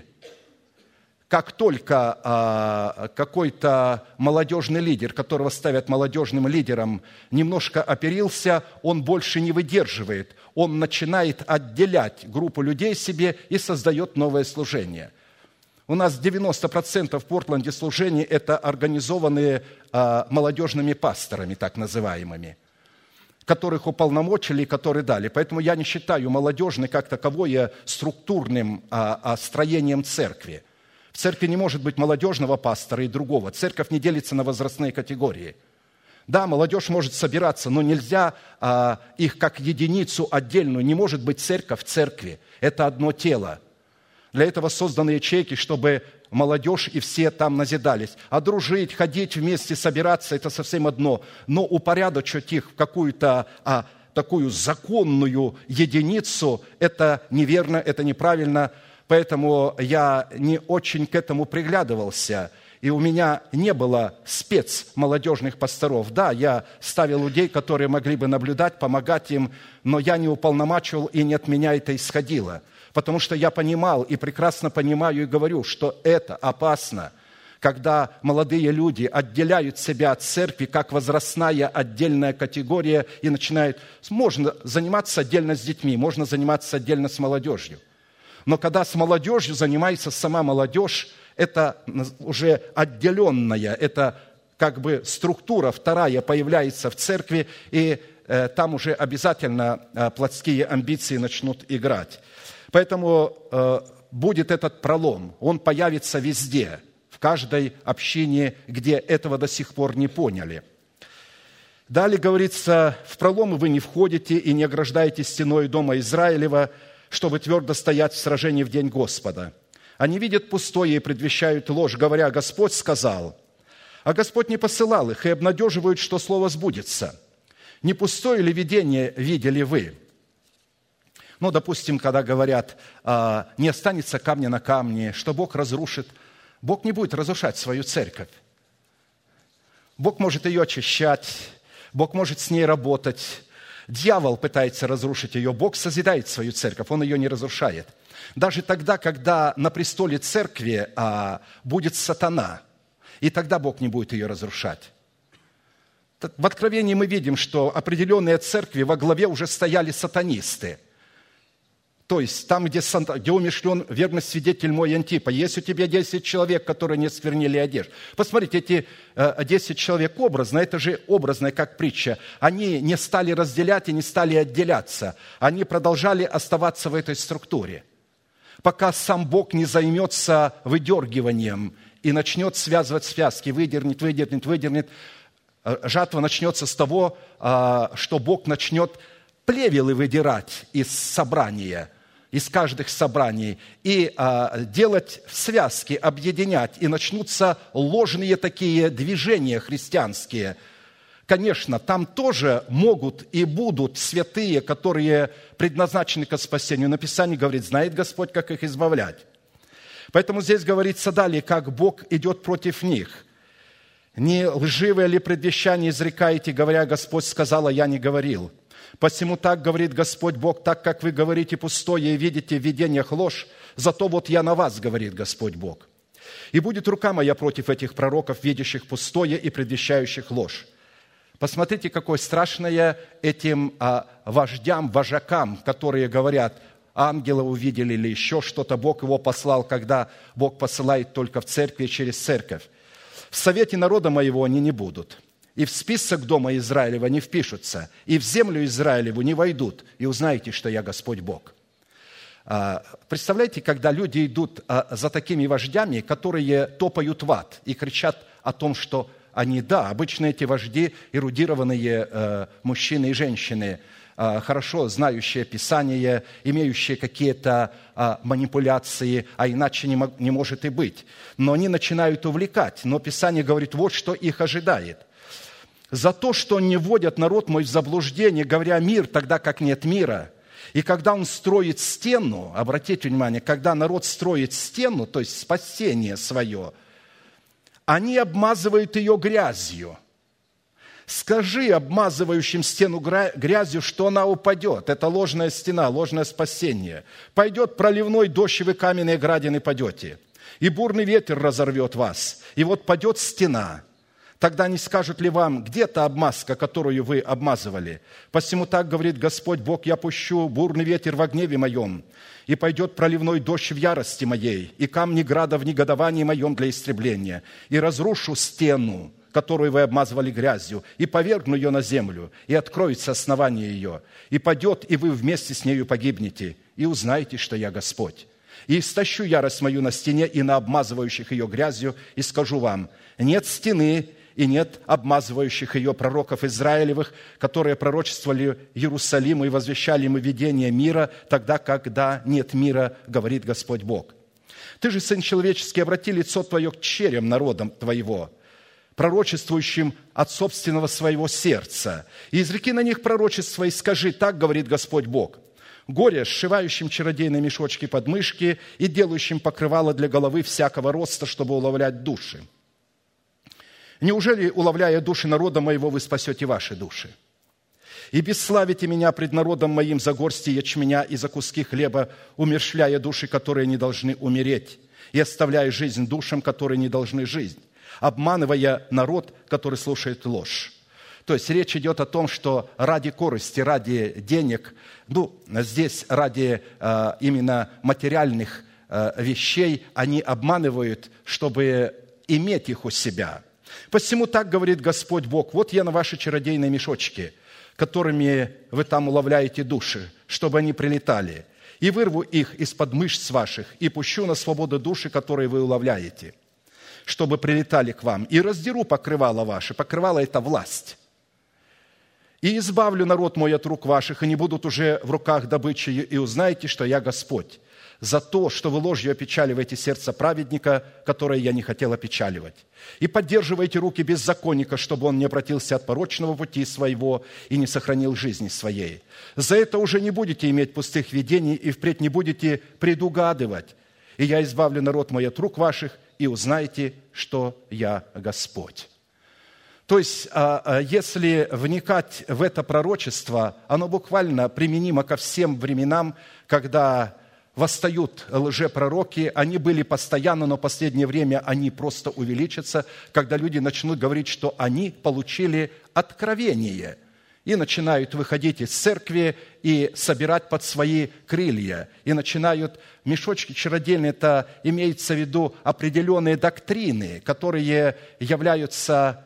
Как только а, какой-то молодежный лидер, которого ставят молодежным лидером, немножко оперился, он больше не выдерживает. Он начинает отделять группу людей себе и создает новое служение. У нас девяносто процентов в Портленде служений – это организованные а, молодежными пасторами, так называемыми, которых уполномочили и которые дали. Поэтому я не считаю молодежный как таковое структурным а, а, строением церкви. В церкви не может быть молодежного пастора и другого. Церковь не делится на возрастные категории. Да, молодежь может собираться, но нельзя а, их как единицу отдельную. Не может быть церковь в церкви. Это одно тело. Для этого созданы ячейки, чтобы молодежь и все там назидались. А дружить, ходить вместе, собираться – это совсем одно. Но упорядочить их в какую-то а, такую законную единицу – это неверно, это неправильно. Поэтому я не очень к этому приглядывался. И у меня не было спецмолодежных пасторов. Да, я ставил людей, которые могли бы наблюдать, помогать им, но я не уполномачивал, и не от меня это исходило. Потому что я понимал и прекрасно понимаю и говорю, что это опасно, когда молодые люди отделяют себя от церкви как возрастная отдельная категория и начинают... Можно заниматься отдельно с детьми, можно заниматься отдельно с молодежью. Но когда с молодежью занимается сама молодежь, это уже отделенная, это как бы структура вторая появляется в церкви, и э, там уже обязательно э, плотские амбиции начнут играть. Поэтому э, будет этот пролом, он появится везде, в каждой общине, где этого до сих пор не поняли. Далее говорится: в проломы вы не входите и не ограждаете стеной дома Израилева, чтобы твердо стоять в сражении в день Господа. Они видят пустое и предвещают ложь, говоря: Господь сказал. А Господь не посылал их, и обнадеживают, что слово сбудется. Не пустое ли видение видели вы? Ну, допустим, когда говорят, не останется камня на камне, что Бог разрушит. Бог не будет разрушать свою церковь. Бог может ее очищать, Бог может с ней работать. Дьявол пытается разрушить ее, Бог созидает свою церковь, Он ее не разрушает. Даже тогда, когда на престоле церкви будет сатана, и тогда Бог не будет ее разрушать. В Откровении мы видим, что определенные церкви во главе уже стояли сатанисты. То есть там, где, где умершлен верный свидетель мой Антипа, есть у тебя десять человек, которые не сквернили одежду. Посмотрите, эти десять человек образно, это же образно, как притча. Они не стали разделять и не стали отделяться. Они продолжали оставаться в этой структуре. Пока сам Бог не займется выдергиванием и начнет связывать связки, выдернет, выдернет, выдернет. Жатва начнется с того, что Бог начнет плевелы выдирать из собрания, из каждых собраний, и делать связки, объединять, и начнутся ложные такие движения христианские. Конечно, там тоже могут и будут святые, которые предназначены к спасению. Но Писание говорит, знает Господь, как их избавлять. Поэтому здесь говорится далее, как Бог идет против них. «Не лживое ли предвещание изрекаете, говоря, Господь сказал, а я не говорил? Посему так говорит Господь Бог, так как вы говорите пустое и видите в видениях ложь, зато вот я на вас, говорит Господь Бог. И будет рука моя против этих пророков, видящих пустое и предвещающих ложь». Посмотрите, какое страшное этим а, вождям, вожакам, которые говорят, ангела увидели или еще что-то, Бог его послал, когда Бог посылает только в церкви и через церковь. В совете народа моего они не будут, и в список дома Израилева не впишутся, и в землю Израилеву не войдут, и узнаете, что я Господь Бог. Представляете, когда люди идут за такими вождями, которые топают в ад и кричат о том, что они, да, обычно эти вожди, эрудированные мужчины и женщины, хорошо знающие Писание, имеющие какие-то манипуляции, а иначе не, не может и быть. Но они начинают увлекать. Но Писание говорит, вот что их ожидает. «За то, что не вводят народ мой в заблуждение, говоря мир, тогда как нет мира». И когда он строит стену, обратите внимание, когда народ строит стену, то есть спасение свое, они обмазывают ее грязью. Скажи обмазывающим стену грязью, что она упадет. Это ложная стена, ложное спасение. Пойдет проливной дождь, и вы каменные градины падете. И бурный ветер разорвет вас. И вот падет стена. Тогда не скажут ли вам, где та обмазка, которую вы обмазывали? Посему так говорит Господь Бог, я пущу бурный ветер во гневе моем, и пойдет проливной дождь в ярости моей, и камни града в негодовании моем для истребления, и разрушу стену, которую вы обмазывали грязью, и повергну ее на землю, и откроется основание ее, и падет, и вы вместе с нею погибнете, и узнаете, что я Господь. И истощу ярость мою на стене и на обмазывающих ее грязью, и скажу вам, нет стены и нет обмазывающих ее пророков Израилевых, которые пророчествовали Иерусалиму и возвещали ему видение мира, тогда, когда нет мира, говорит Господь Бог. Ты же, сын человеческий, обрати лицо твое к черям народом твоего, пророчествующим от собственного своего сердца. И изреки на них пророчество, и скажи, так говорит Господь Бог. Горе сшивающим чародейные мешочки под мышки и делающим покрывало для головы всякого роста, чтобы уловлять души. Неужели, уловляя души народа моего, вы спасете ваши души? И бесславите меня пред народом моим за горсти ячменя и за куски хлеба, умерщвляя души, которые не должны умереть, и оставляя жизнь душам, которые не должны жить, обманывая народ, который слушает ложь». То есть речь идет о том, что ради корысти, ради денег, ну, здесь ради э, именно материальных э, вещей они обманывают, чтобы иметь их у себя. Посему так говорит Господь Бог, вот я на ваши чародейные мешочки, которыми вы там уловляете души, чтобы они прилетали, и вырву их из-под мышц ваших, и пущу на свободу души, которые вы уловляете, чтобы прилетали к вам, и раздеру покрывало ваше». Покрывало – это власть. «И избавлю народ мой от рук ваших, и не будут уже в руках добычи, и узнаете, что я Господь. за то, что вы ложью опечаливаете сердце праведника, которое я не хотел опечаливать. И поддерживаете руки беззаконника, чтобы он не обратился от порочного пути своего и не сохранил жизни своей. За это уже не будете иметь пустых видений и впредь не будете предугадывать. И я избавлю народ мой от рук ваших, и узнаете, что я Господь». То есть, если вникать в это пророчество, оно буквально применимо ко всем временам, когда восстают лжепророки, они были постоянно, но в последнее время они просто увеличатся, когда люди начнут говорить, что они получили откровение и начинают выходить из церкви и собирать под свои крылья, и начинают мешочки чародейные, это имеется в виду определенные доктрины, которые являются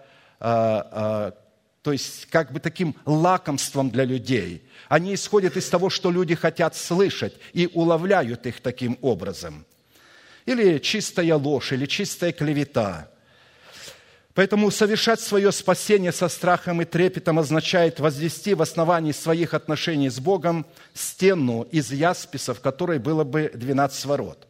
то есть как бы таким лакомством для людей. Они исходят из того, что люди хотят слышать, и уловляют их таким образом. Или чистая ложь, или чистая клевета. Поэтому совершать свое спасение со страхом и трепетом означает возвести в основании своих отношений с Богом стену из ясписа, в которой было бы двенадцать ворот.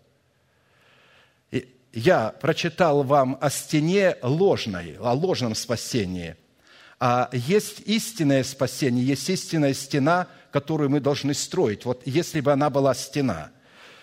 Я прочитал вам о стене ложной, о ложном спасении. А есть истинное спасение, есть истинная стена, которую мы должны строить. Вот если бы она была стена.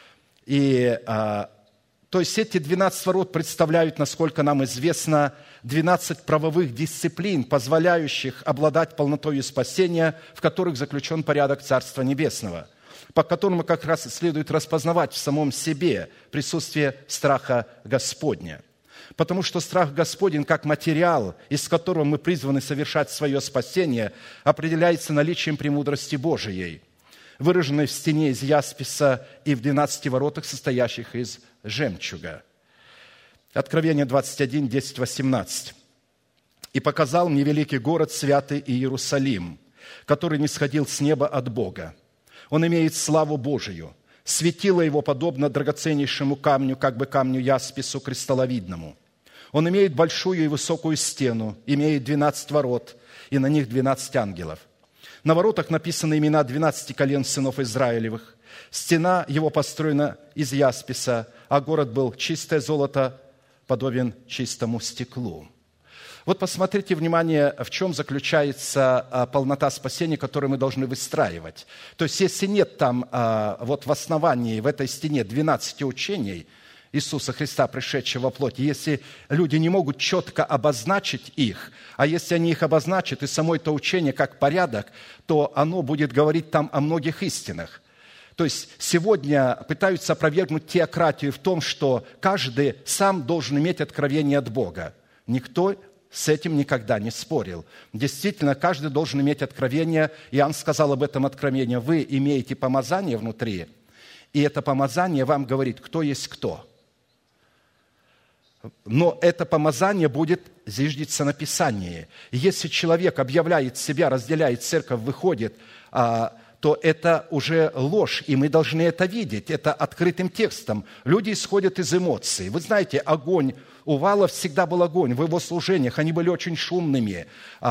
И, а, то есть эти двенадцать ворот представляют, насколько нам известно, двенадцать правовых дисциплин, позволяющих обладать полнотою спасения, в которых заключен порядок Царства Небесного, по которому как раз и следует распознавать в самом себе присутствие страха Господня. Потому что страх Господень, как материал, из которого мы призваны совершать свое спасение, определяется наличием премудрости Божией, выраженной в стене из ясписа и в двенадцати воротах, состоящих из жемчуга. Откровение двадцать один, десять, восемнадцать. «И показал мне великий город, святый Иерусалим, который нисходил с неба от Бога. Он имеет славу Божию. Светило его подобно драгоценнейшему камню, как бы камню яспису кристалловидному. Он имеет большую и высокую стену, имеет двенадцать ворот, и на них двенадцать ангелов. На воротах написаны имена двенадцати колен сынов Израилевых. Стена его построена из ясписа, а город был чистое золото, подобен чистому стеклу». Вот посмотрите, внимание, в чем заключается полнота спасения, которую мы должны выстраивать. То есть, если нет там вот в основании, в этой стене двенадцати учений Иисуса Христа, пришедшего во плоти, если люди не могут четко обозначить их, а если они их обозначат, и само это учение как порядок, то оно будет говорить там о многих истинах. То есть сегодня пытаются опровергнуть теократию в том, что каждый сам должен иметь откровение от Бога. Никто с этим никогда не спорил. Действительно, каждый должен иметь откровение. Иоанн сказал об этом откровении. Вы имеете помазание внутри, и это помазание вам говорит, кто есть кто. Но это помазание будет зиждиться на Писании. Если человек объявляет себя, разделяет церковь, выходит, то это уже ложь, и мы должны это видеть. Это открытым текстом. Люди исходят из эмоций. Вы знаете, огонь у Вала всегда был огонь. В его служениях они были очень шумными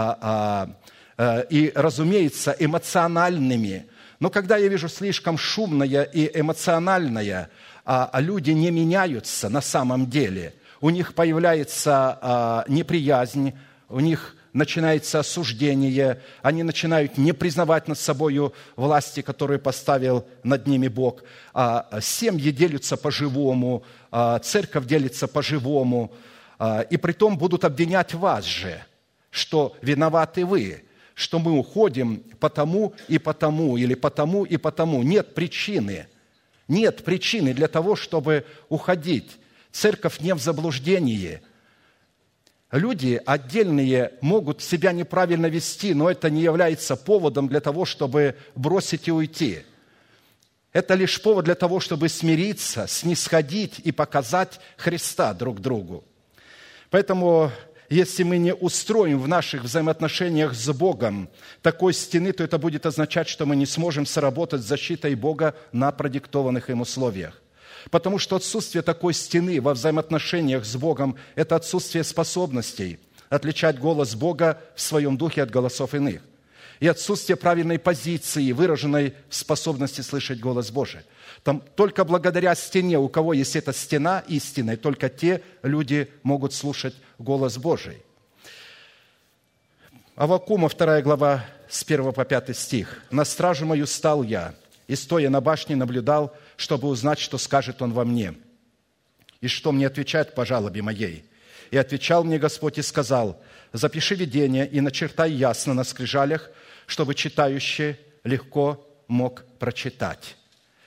и, разумеется, эмоциональными. Но когда я вижу слишком шумное и эмоциональное, а люди не меняются на самом деле, у них появляется неприязнь, у них начинается осуждение, они начинают не признавать над собою власти, которые поставил над ними Бог. Семьи делятся по-живому, церковь делится по-живому, и притом будут обвинять вас же, что виноваты вы, что мы уходим потому и потому, или потому и потому. Нет причины, нет причины для того, чтобы уходить. Церковь не в заблуждении. Люди отдельные могут себя неправильно вести, но это не является поводом для того, чтобы бросить и уйти. Это лишь повод для того, чтобы смириться, снисходить и показать Христа друг другу. Поэтому, если мы не устроим в наших взаимоотношениях с Богом такой стены, то это будет означать, что мы не сможем соработать с защитой Бога на продиктованных им условиях. Потому что отсутствие такой стены во взаимоотношениях с Богом – это отсутствие способностей отличать голос Бога в своем духе от голосов иных. и отсутствие правильной позиции, выраженной в способности слышать голос Божий. Там только благодаря стене, у кого есть эта стена истинной, только те люди могут слушать голос Божий. Аввакума, вторая глава, с первого по пятый стих. «На стражу мою стал я, и, стоя на башне, наблюдал, чтобы узнать, что скажет он во мне, и что мне отвечает по жалобе моей. И отвечал мне Господь и сказал: запиши видение и начертай ясно на скрижалях, чтобы читающий легко мог прочитать».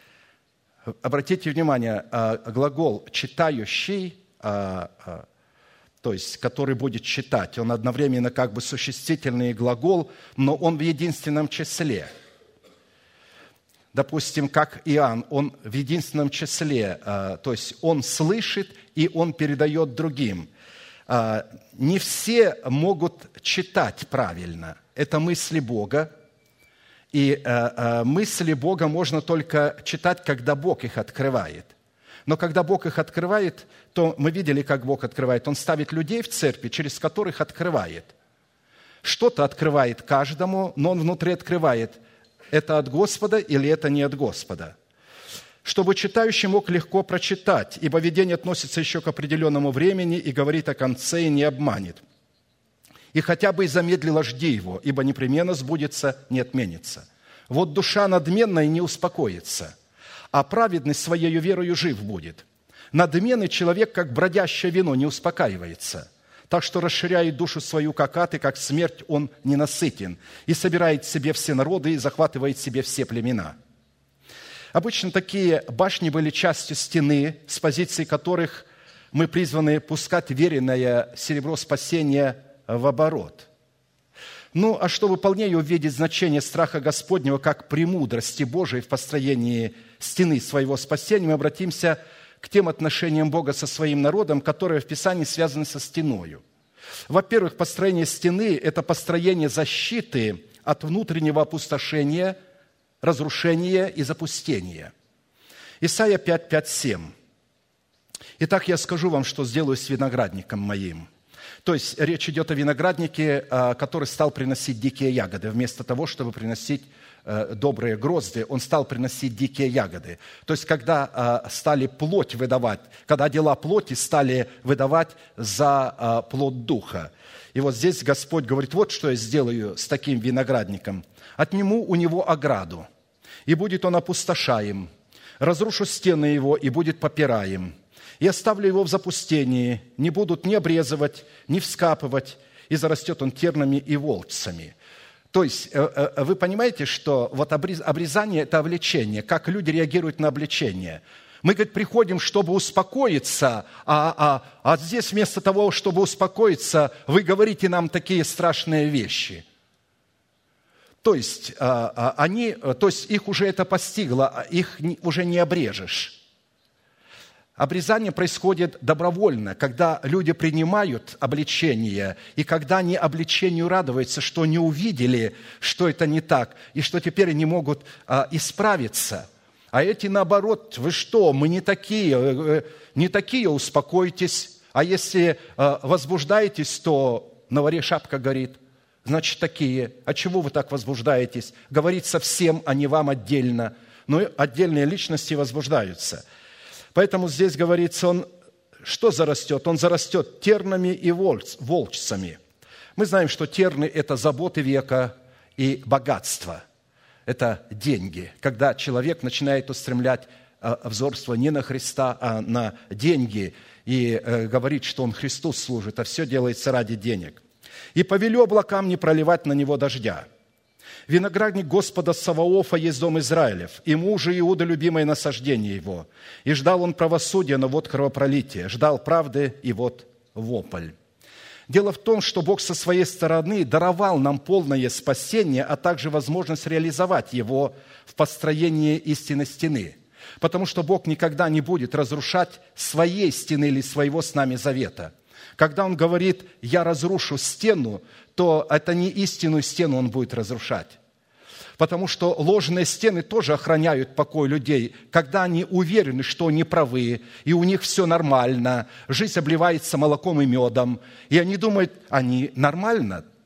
Обратите внимание, глагол «читающий», то есть который будет читать, он одновременно как бы существительный глагол, но он в единственном числе. Допустим, как Иоанн, он в единственном числе, то есть он слышит и он передает другим. Не все могут читать правильно. Это мысли Бога. И мысли Бога можно только читать, когда Бог их открывает. Но когда Бог их открывает, то мы видели, как Бог открывает. Он ставит людей в церкви, через которых открывает. Что-то открывает каждому, но Он внутри открывает. Это от Господа или это не от Господа. Чтобы читающий мог легко прочитать, ибо видение относится еще к определенному времени и говорит о конце и не обманет. И хотя бы и замедлило, жди его, ибо непременно сбудется, не отменится. Вот душа надменная не успокоится, а праведный своей верою жив будет. Надменный человек, как бродящее вино, не успокаивается, так что расширяет душу свою, как ад, и как смерть он ненасытен, и собирает себе все народы, и захватывает себе все племена. Обычно такие башни были частью стены, с позиции которых мы призваны пускать веренное серебро спасения в оборот. Ну, а чтобы полнее увидеть значение страха Господнего как премудрости Божией в построении стены своего спасения, мы обратимся к тем отношениям Бога со своим народом, которые в Писании связаны со стеною. Во-первых, построение стены – это построение защиты от внутреннего опустошения, разрушения и запустения. Исайя пять, пять, семь. «Итак, я скажу вам, что сделаю с виноградником моим». То есть речь идет о винограднике, который стал приносить дикие ягоды. Вместо того, чтобы приносить добрые грозди, он стал приносить дикие ягоды. То есть когда стали плоть выдавать, когда дела плоти стали выдавать за плод духа. И вот здесь Господь говорит: вот что я сделаю с таким виноградником. Отниму у него ограду, и будет он опустошаем. Разрушу стены его, и будет попираем. И оставлю его в запустении, не будут ни обрезывать, ни вскапывать, и зарастет он тернами и волчцами». То есть вы понимаете, что вот обрезание – это обличение, как люди реагируют на обличение. Мы, говорит, приходим, чтобы успокоиться, а, а, а здесь вместо того, чтобы успокоиться, вы говорите нам такие страшные вещи. То есть, они, то есть их уже это постигло, их уже не обрежешь. Обрезание происходит добровольно, когда люди принимают обличение, и когда они обличению радуются, что не увидели, что это не так, и что теперь не могут а, исправиться. А эти наоборот: вы что, мы не такие, не такие, успокойтесь. А если а, возбуждаетесь, то на воре шапка горит. Значит, такие. А чего вы так возбуждаетесь? Говорится всем, а не вам отдельно. Но отдельные личности возбуждаются. Поэтому здесь говорится, он что зарастет? Он зарастет тернами и волчцами. Мы знаем, что терны – это заботы века и богатство. Это деньги. Когда человек начинает устремлять взорство не на Христа, а на деньги и говорит, что он Христу служит, а все делается ради денег. «И повелю облакам не проливать на него дождя. Виноградник Господа Саваофа есть дом Израилев, и мужа Иуда любимое насаждение его. И ждал он правосудия, но вот кровопролитие, ждал правды, и вот вопль». Дело в том, что Бог со своей стороны даровал нам полное спасение, а также возможность реализовать его в построении истинной стены. Потому что Бог никогда не будет разрушать своей стены или своего с нами завета. Когда Он говорит: «Я разрушу стену», то это не истинную стену Он будет разрушать. Потому что ложные стены тоже охраняют покой людей, когда они уверены, что они правы, и у них все нормально, жизнь обливается молоком и медом, и они думают, они нормально,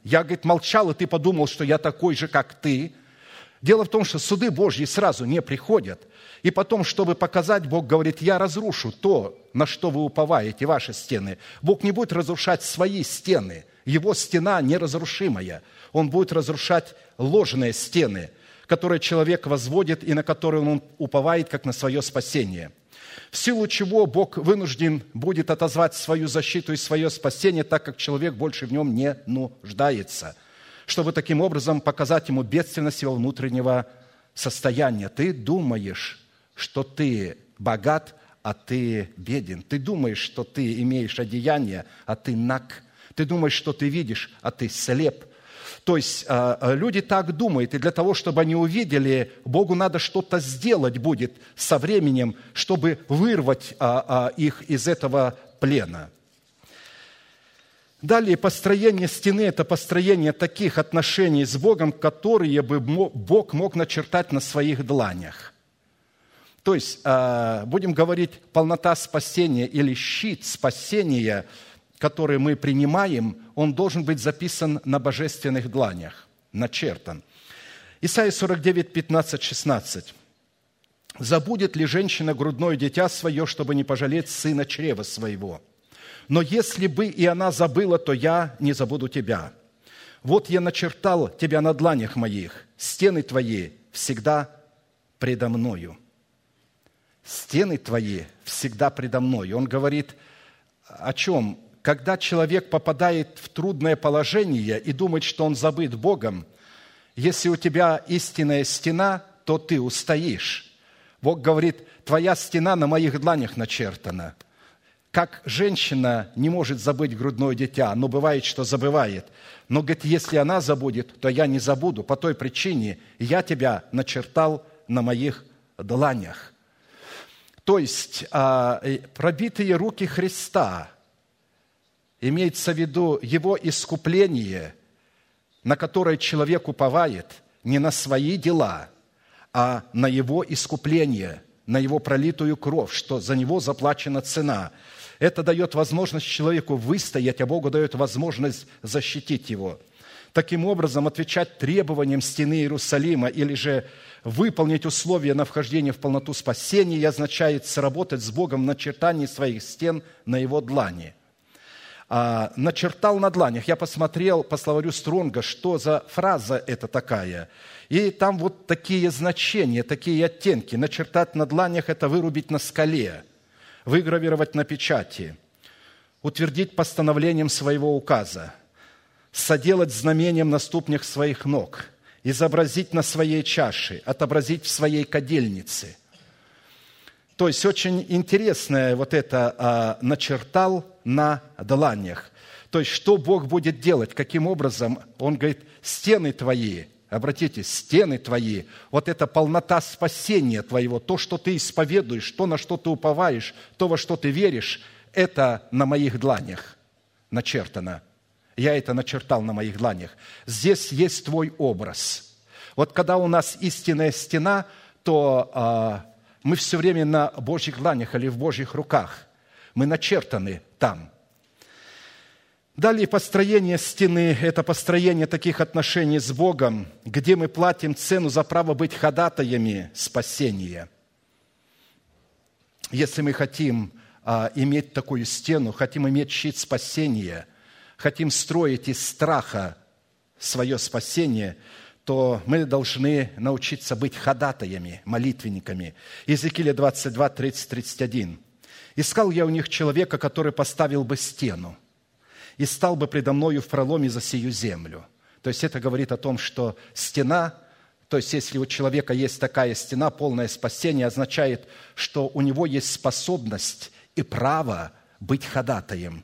Я, говорит, молчал, и ты подумал, что я такой же, как ты. Дело в том, что суды Божьи сразу не приходят. И потом, чтобы показать, Бог говорит, я разрушу то, на что вы уповаете, ваши стены. Бог не будет разрушать свои стены. Его стена неразрушимая. Он будет разрушать ложные стены, которые человек возводит и на которые он уповает, как на свое спасение. В силу чего Бог вынужден будет отозвать свою защиту и свое спасение, так как человек больше в нем не нуждается, чтобы таким образом показать ему бедственность его внутреннего состояния. Ты думаешь, что ты богат, а ты беден. Ты думаешь, что ты имеешь одеяние, а ты наг. Ты думаешь, что ты видишь, а ты слеп. То есть люди так думают, и для того, чтобы они увидели, Богу надо что-то сделать будет со временем, чтобы вырвать их из этого плена. Далее, построение стены – это построение таких отношений с Богом, которые бы Бог мог начертать на своих дланях. То есть, будем говорить, полнота спасения или щит спасения – который мы принимаем, он должен быть записан на божественных дланях, начертан. Исайя сорок девять, пятнадцать, шестнадцать. «Забудет ли женщина грудное дитя свое, чтобы не пожалеть сына чрева своего? Но если бы и она забыла, то я не забуду тебя. Вот я начертал тебя на дланях моих, стены твои всегда предо мною». Стены твои всегда предо мною. Он говорит о чем? Когда человек попадает в трудное положение и думает, что он забыт Богом, если у тебя истинная стена, то ты устоишь. Бог говорит, твоя стена на моих дланях начертана. Как женщина не может забыть грудное дитя, но бывает, что забывает. Но, говорит, если она забудет, то я не забуду. По той причине я тебя начертал на моих дланях. То есть пробитые руки Христа, имеется в виду Его искупление, на которое человек уповает не на свои дела, а на Его искупление, на Его пролитую кровь, что за Него заплачена цена. Это дает возможность человеку выстоять, а Богу дает возможность защитить его. Таким образом, отвечать требованиям стены Иерусалима или же выполнить условия на вхождение в полноту спасения означает сработать с Богом в начертании своих стен на Его длани. А, начертал на дланях. Я посмотрел по словарю Стронга, что за фраза это такая. И там вот такие значения, такие оттенки. Начертать на дланях – это вырубить на скале, выгравировать на печати, утвердить постановлением своего указа, соделать знамением на ступнях своих ног, изобразить на своей чаше, отобразить в своей кадильнице. То есть очень интересное вот это а, начертал на дланях. То есть что Бог будет делать, каким образом? Он говорит, стены твои, обратите, стены твои, вот эта полнота спасения твоего, то, что ты исповедуешь, то, на что ты уповаешь, то, во что ты веришь, это на моих дланях начертано. Я это начертал на моих дланях. Здесь есть твой образ. Вот когда у нас истинная стена, то а, мы все время на Божьих дланях или в Божьих руках. Мы начертаны там. Далее построение стены – это построение таких отношений с Богом, где мы платим цену за право быть ходатаями спасения. Если мы хотим а, иметь такую стену, хотим иметь щит спасения, хотим строить из страха свое спасение, то мы должны научиться быть ходатаями, молитвенниками. Иезекииля двадцать два, тридцать, тридцать один. «Искал я у них человека, который поставил бы стену, и стал бы предо мною в проломе за сию землю». То есть это говорит о том, что стена, то есть если у человека есть такая стена, полное спасение, означает, что у него есть способность и право быть ходатаем.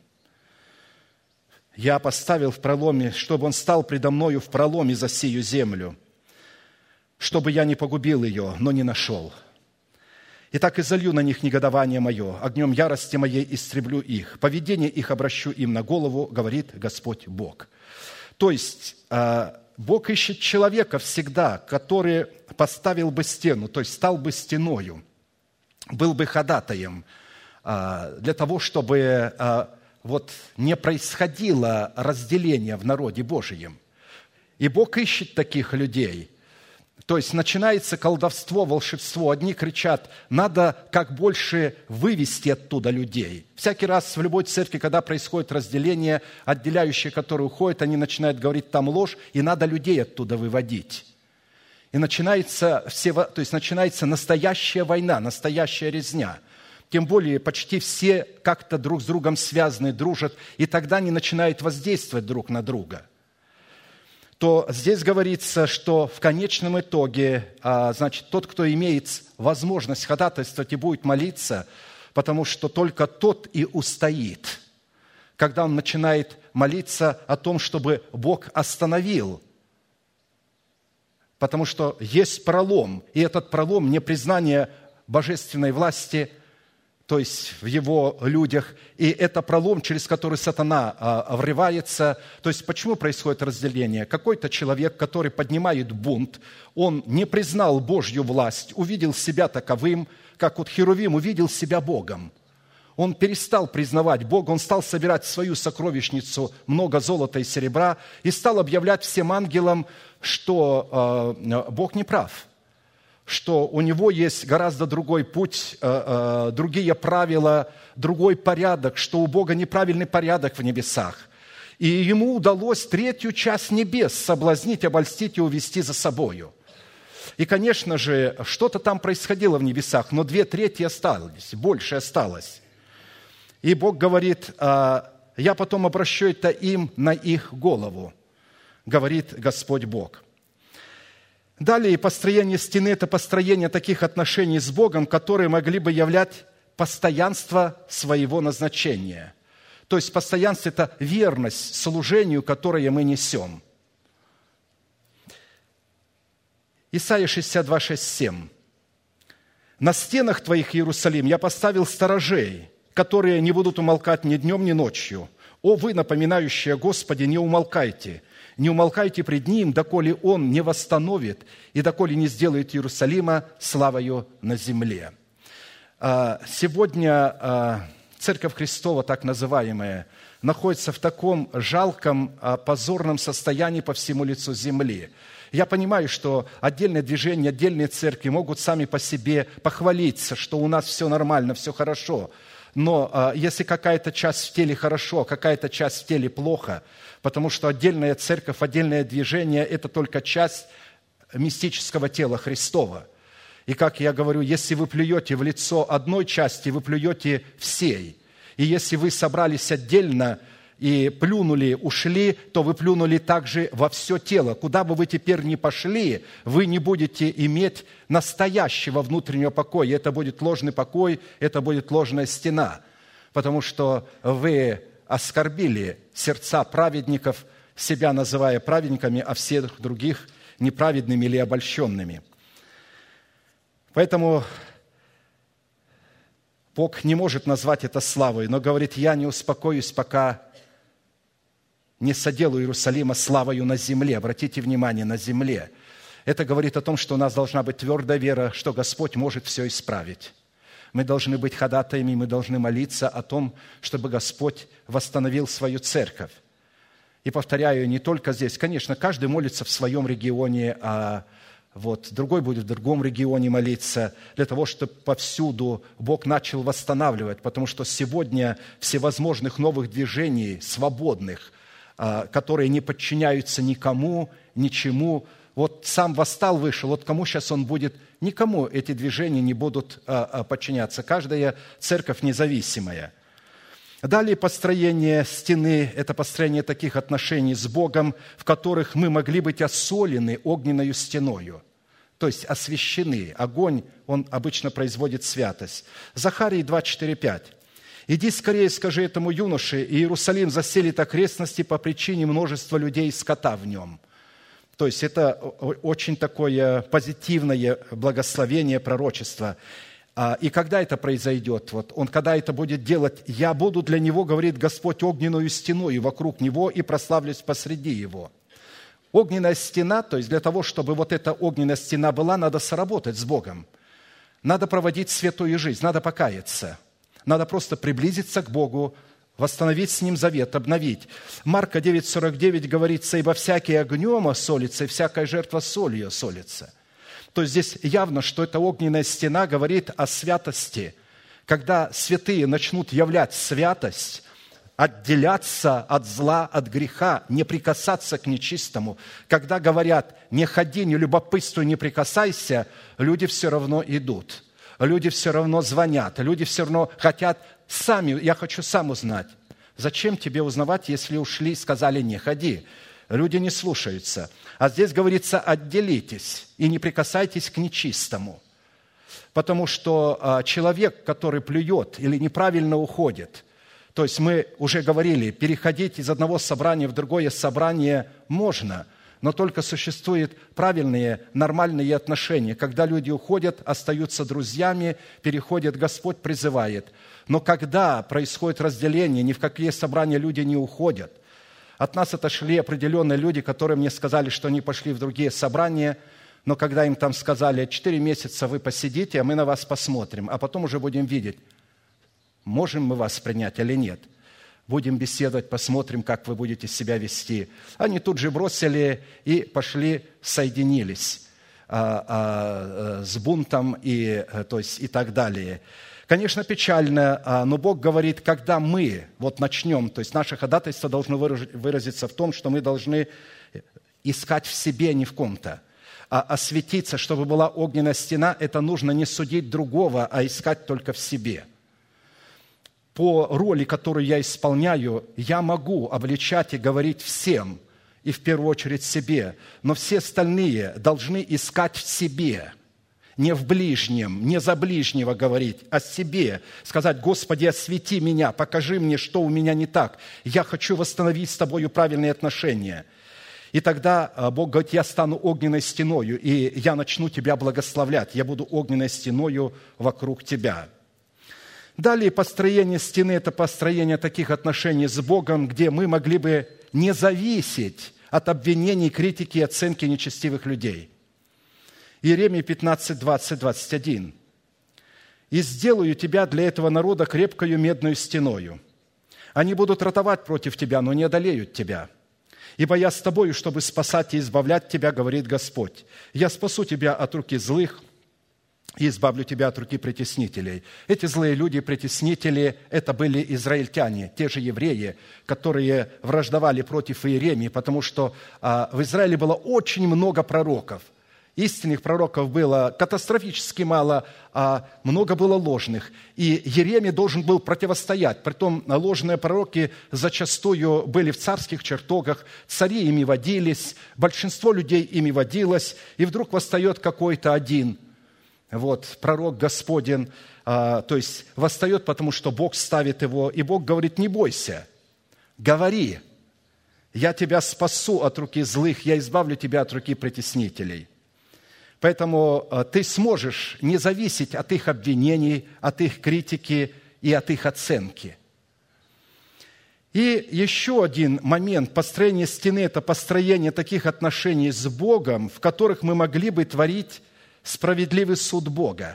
«Я поставил в проломе, чтобы он стал предо мною в проломе за сию землю, чтобы я не погубил ее, но не нашел. Итак, и залью на них негодование мое, огнем ярости моей истреблю их, поведение их обращу им на голову, говорит Господь Бог». То есть Бог ищет человека всегда, который поставил бы стену, то есть стал бы стеною, был бы ходатаем для того, чтобы вот не происходило разделение в народе Божьем. И Бог ищет таких людей. То есть начинается колдовство, волшебство. Одни кричат, надо как больше вывести оттуда людей. Всякий раз в любой церкви, когда происходит разделение, отделяющие, которые уходят, они начинают говорить, там ложь, и надо людей оттуда выводить. И начинается, все, то есть начинается настоящая война, настоящая резня. Тем более почти все как-то друг с другом связаны, дружат, и тогда они начинают воздействовать друг на друга. То здесь говорится, что в конечном итоге, значит, тот, кто имеет возможность ходатайствовать и будет молиться, потому что только тот и устоит, когда он начинает молиться о том, чтобы Бог остановил. Потому что есть пролом, и этот пролом – не признание божественной власти, то есть в его людях, и это пролом, через который сатана а, врывается. То есть почему происходит разделение? Какой-то человек, который поднимает бунт, он не признал Божью власть, увидел себя таковым, как вот Херувим увидел себя Богом. Он перестал признавать Бога, он стал собирать в свою сокровищницу много золота и серебра и стал объявлять всем ангелам, что э, Бог не прав, что у него есть гораздо другой путь, э, э, другие правила, другой порядок, что у Бога неправильный порядок в небесах. И ему удалось третью часть небес соблазнить, обольстить и увести за собою. И, конечно же, что-то там происходило в небесах, но две трети осталось, больше осталось. И Бог говорит, я потом обращу это им на их голову, говорит Господь Бог. Далее, построение стены – это построение таких отношений с Богом, которые могли бы являть постоянство своего назначения. То есть постоянство – это верность служению, которое мы несем. Исайя шестьдесят два, шесть, семь. «На стенах твоих, Иерусалим, я поставил сторожей, которые не будут умолкать ни днем, ни ночью. О, вы, напоминающие о Господе, не умолкайте, не умолкайте пред Ним, доколе Он не восстановит и доколе не сделает Иерусалима славою на земле». Сегодня Церковь Христова, так называемая, находится в таком жалком, позорном состоянии по всему лицу земли. Я понимаю, что отдельные движения, отдельные церкви могут сами по себе похвалиться, что у нас все нормально, все хорошо. Но а, если какая-то часть в теле хорошо, а какая-то часть в теле плохо, потому что отдельная церковь, отдельное движение – это только часть мистического тела Христова. И как я говорю, если вы плюете в лицо одной части, вы плюете всей. И если вы собрались отдельно и плюнули, ушли, то вы плюнули также во все тело. Куда бы вы теперь ни пошли, вы не будете иметь настоящего внутреннего покоя. Это будет ложный покой, это будет ложная стена, потому что вы оскорбили сердца праведников, себя называя праведниками, а всех других неправедными или обольщенными. Поэтому Бог не может назвать это славой, но говорит, я не успокоюсь, пока не соделаю Иерусалима славою на земле. Обратите внимание, на земле. Это говорит о том, что у нас должна быть твердая вера, что Господь может все исправить. Мы должны быть ходатаями, мы должны молиться о том, чтобы Господь восстановил свою церковь. И повторяю, не только здесь. Конечно, каждый молится в своем регионе, а вот другой будет в другом регионе молиться, для того, чтобы повсюду Бог начал восстанавливать, потому что сегодня всевозможных новых движений, свободных, которые не подчиняются никому, ничему. Вот сам восстал, вышел, вот кому сейчас он будет? Никому эти движения не будут подчиняться. Каждая церковь независимая. Далее построение стены – это построение таких отношений с Богом, в которых мы могли быть осолены огненною стеною, то есть освящены. Огонь, он обычно производит святость. Захарии два, четыре, пять. «Иди скорее, скажи этому юноше, и Иерусалим заселит окрестности по причине множества людей и скота в нем». То есть это очень такое позитивное благословение, пророчество. И когда это произойдет? Вот он, когда это будет делать, «Я буду для него, говорит Господь, огненную стеной вокруг него и прославлюсь посреди его». Огненная стена, то есть для того, чтобы вот эта огненная стена была, надо соработать с Богом. Надо проводить святую жизнь, надо покаяться. Надо просто приблизиться к Богу восстановить с ним завет, обновить. Марка девять сорок девять говорится: «Ибо всякий огнем осолится, и всякая жертва солью осолится». То есть здесь явно, что эта огненная стена говорит о святости. Когда святые начнут являть святость, отделяться от зла, от греха, не прикасаться к нечистому. Когда говорят: не ходи, не любопытствуй, не прикасайся, люди все равно идут. Люди все равно звонят, люди все равно хотят сами, я хочу сам узнать. Зачем тебе узнавать, если ушли и сказали: не ходи? Люди не слушаются. А здесь говорится: отделитесь и не прикасайтесь к нечистому. Потому что человек, который плюет или неправильно уходит, то есть мы уже говорили, переходить из одного собрания в другое собрание можно, но только существуют правильные, нормальные отношения. Когда люди уходят, остаются друзьями, переходят, Господь призывает. Но когда происходит разделение, ни в какие собрания люди не уходят. От нас отошли определенные люди, которые мне сказали, что они пошли в другие собрания, но когда им там сказали: четыре месяца вы посидите, а мы на вас посмотрим, а потом уже будем видеть, можем мы вас принять или нет. Будем беседовать, посмотрим, как вы будете себя вести. Они тут же бросили и пошли, соединились а, а, с бунтом и, то есть, и так далее. Конечно, печально, но Бог говорит, когда мы вот начнем, то есть наше ходатайство должно выразиться в том, что мы должны искать в себе, не в ком-то, а осветиться, чтобы была огненная стена. Это нужно не судить другого, а искать только в себе. По роли, которую я исполняю, я могу обличать и говорить всем, и в первую очередь себе, но все остальные должны искать в себе, не в ближнем, не за ближнего говорить, а себе. Сказать: Господи, освети меня, покажи мне, что у меня не так. Я хочу восстановить с Тобою правильные отношения. И тогда Бог говорит: я стану огненной стеною, и я начну тебя благословлять. Я буду огненной стеною вокруг тебя. Далее, построение стены – это построение таких отношений с Богом, где мы могли бы не зависеть от обвинений, критики и оценки нечестивых людей. Иеремия пятнадцать, двадцать, двадцать один. «И сделаю тебя для этого народа крепкою медную стеною. Они будут ратовать против тебя, но не одолеют тебя. Ибо я с тобою, чтобы спасать и избавлять тебя, говорит Господь. Я спасу тебя от руки злых, и избавлю тебя от руки притеснителей». Эти злые люди, притеснители, это были израильтяне, те же евреи, которые враждовали против Иеремии, потому что а, в Израиле было очень много пророков. Истинных пророков было катастрофически мало, а много было ложных. И Иеремия должен был противостоять. Притом ложные пророки зачастую были в царских чертогах, цари ими водились, большинство людей ими водилось, и вдруг восстает какой-то один – Вот, пророк Господень, а, то есть восстает, потому что Бог ставит его, и Бог говорит: не бойся, говори, я тебя спасу от руки злых, я избавлю тебя от руки притеснителей. Поэтому а, ты сможешь не зависеть от их обвинений, от их критики и от их оценки. И еще один момент построения стены – это построение таких отношений с Богом, в которых мы могли бы творить справедливый суд Бога.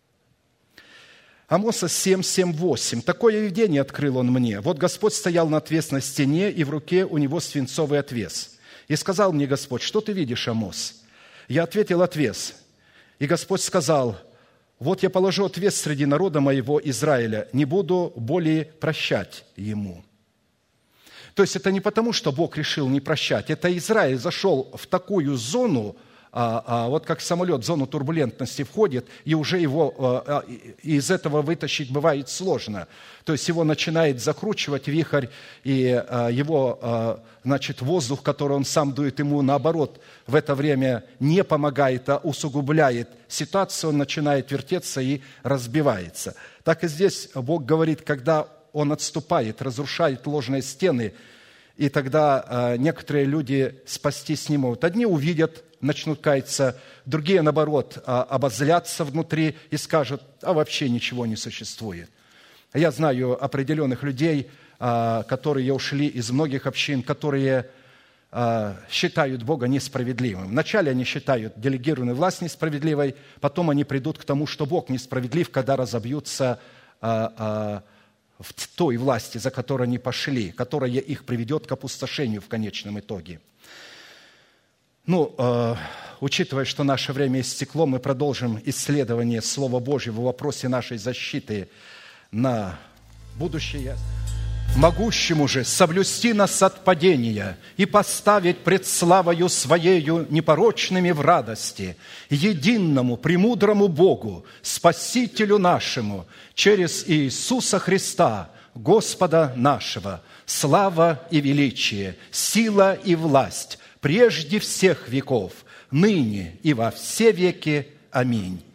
Амоса семь, семь, восемь. «Такое видение открыл он мне. Вот Господь стоял на отвесной стене, и в руке у него свинцовый отвес. И сказал мне Господь: что ты видишь, Амос? Я ответил: отвес. И Господь сказал: вот я положу отвес среди народа моего Израиля, не буду более прощать ему». То есть это не потому, что Бог решил не прощать. Это Израиль зашел в такую зону, А, а, вот как самолет в зону турбулентности входит, и уже его а, из этого вытащить бывает сложно. То есть его начинает закручивать вихрь, и а, его а, значит, воздух, который он сам дует, ему наоборот в это время не помогает, а усугубляет ситуацию, он начинает вертеться и разбивается. Так и здесь Бог говорит, когда он отступает, разрушает ложные стены, и тогда а, некоторые люди спастись не могут. Одни увидят, начнут каяться, другие, наоборот, обозлятся внутри и скажут: а вообще ничего не существует. Я знаю определенных людей, которые ушли из многих общин, которые считают Бога несправедливым. Вначале они считают делегированную власть несправедливой, потом они придут к тому, что Бог несправедлив, когда разобьются в той власти, за которой они пошли, которая их приведет к опустошению в конечном итоге. Ну, э, учитывая, что наше время истекло, мы продолжим исследование Слова Божьего в вопросе нашей защиты на будущее. «Могущему же соблюсти нас от падения и поставить пред славою Своею непорочными в радости, единому, премудрому Богу, Спасителю нашему, через Иисуса Христа, Господа нашего, слава и величие, сила и власть, прежде всех веков, ныне и во все веки. Аминь».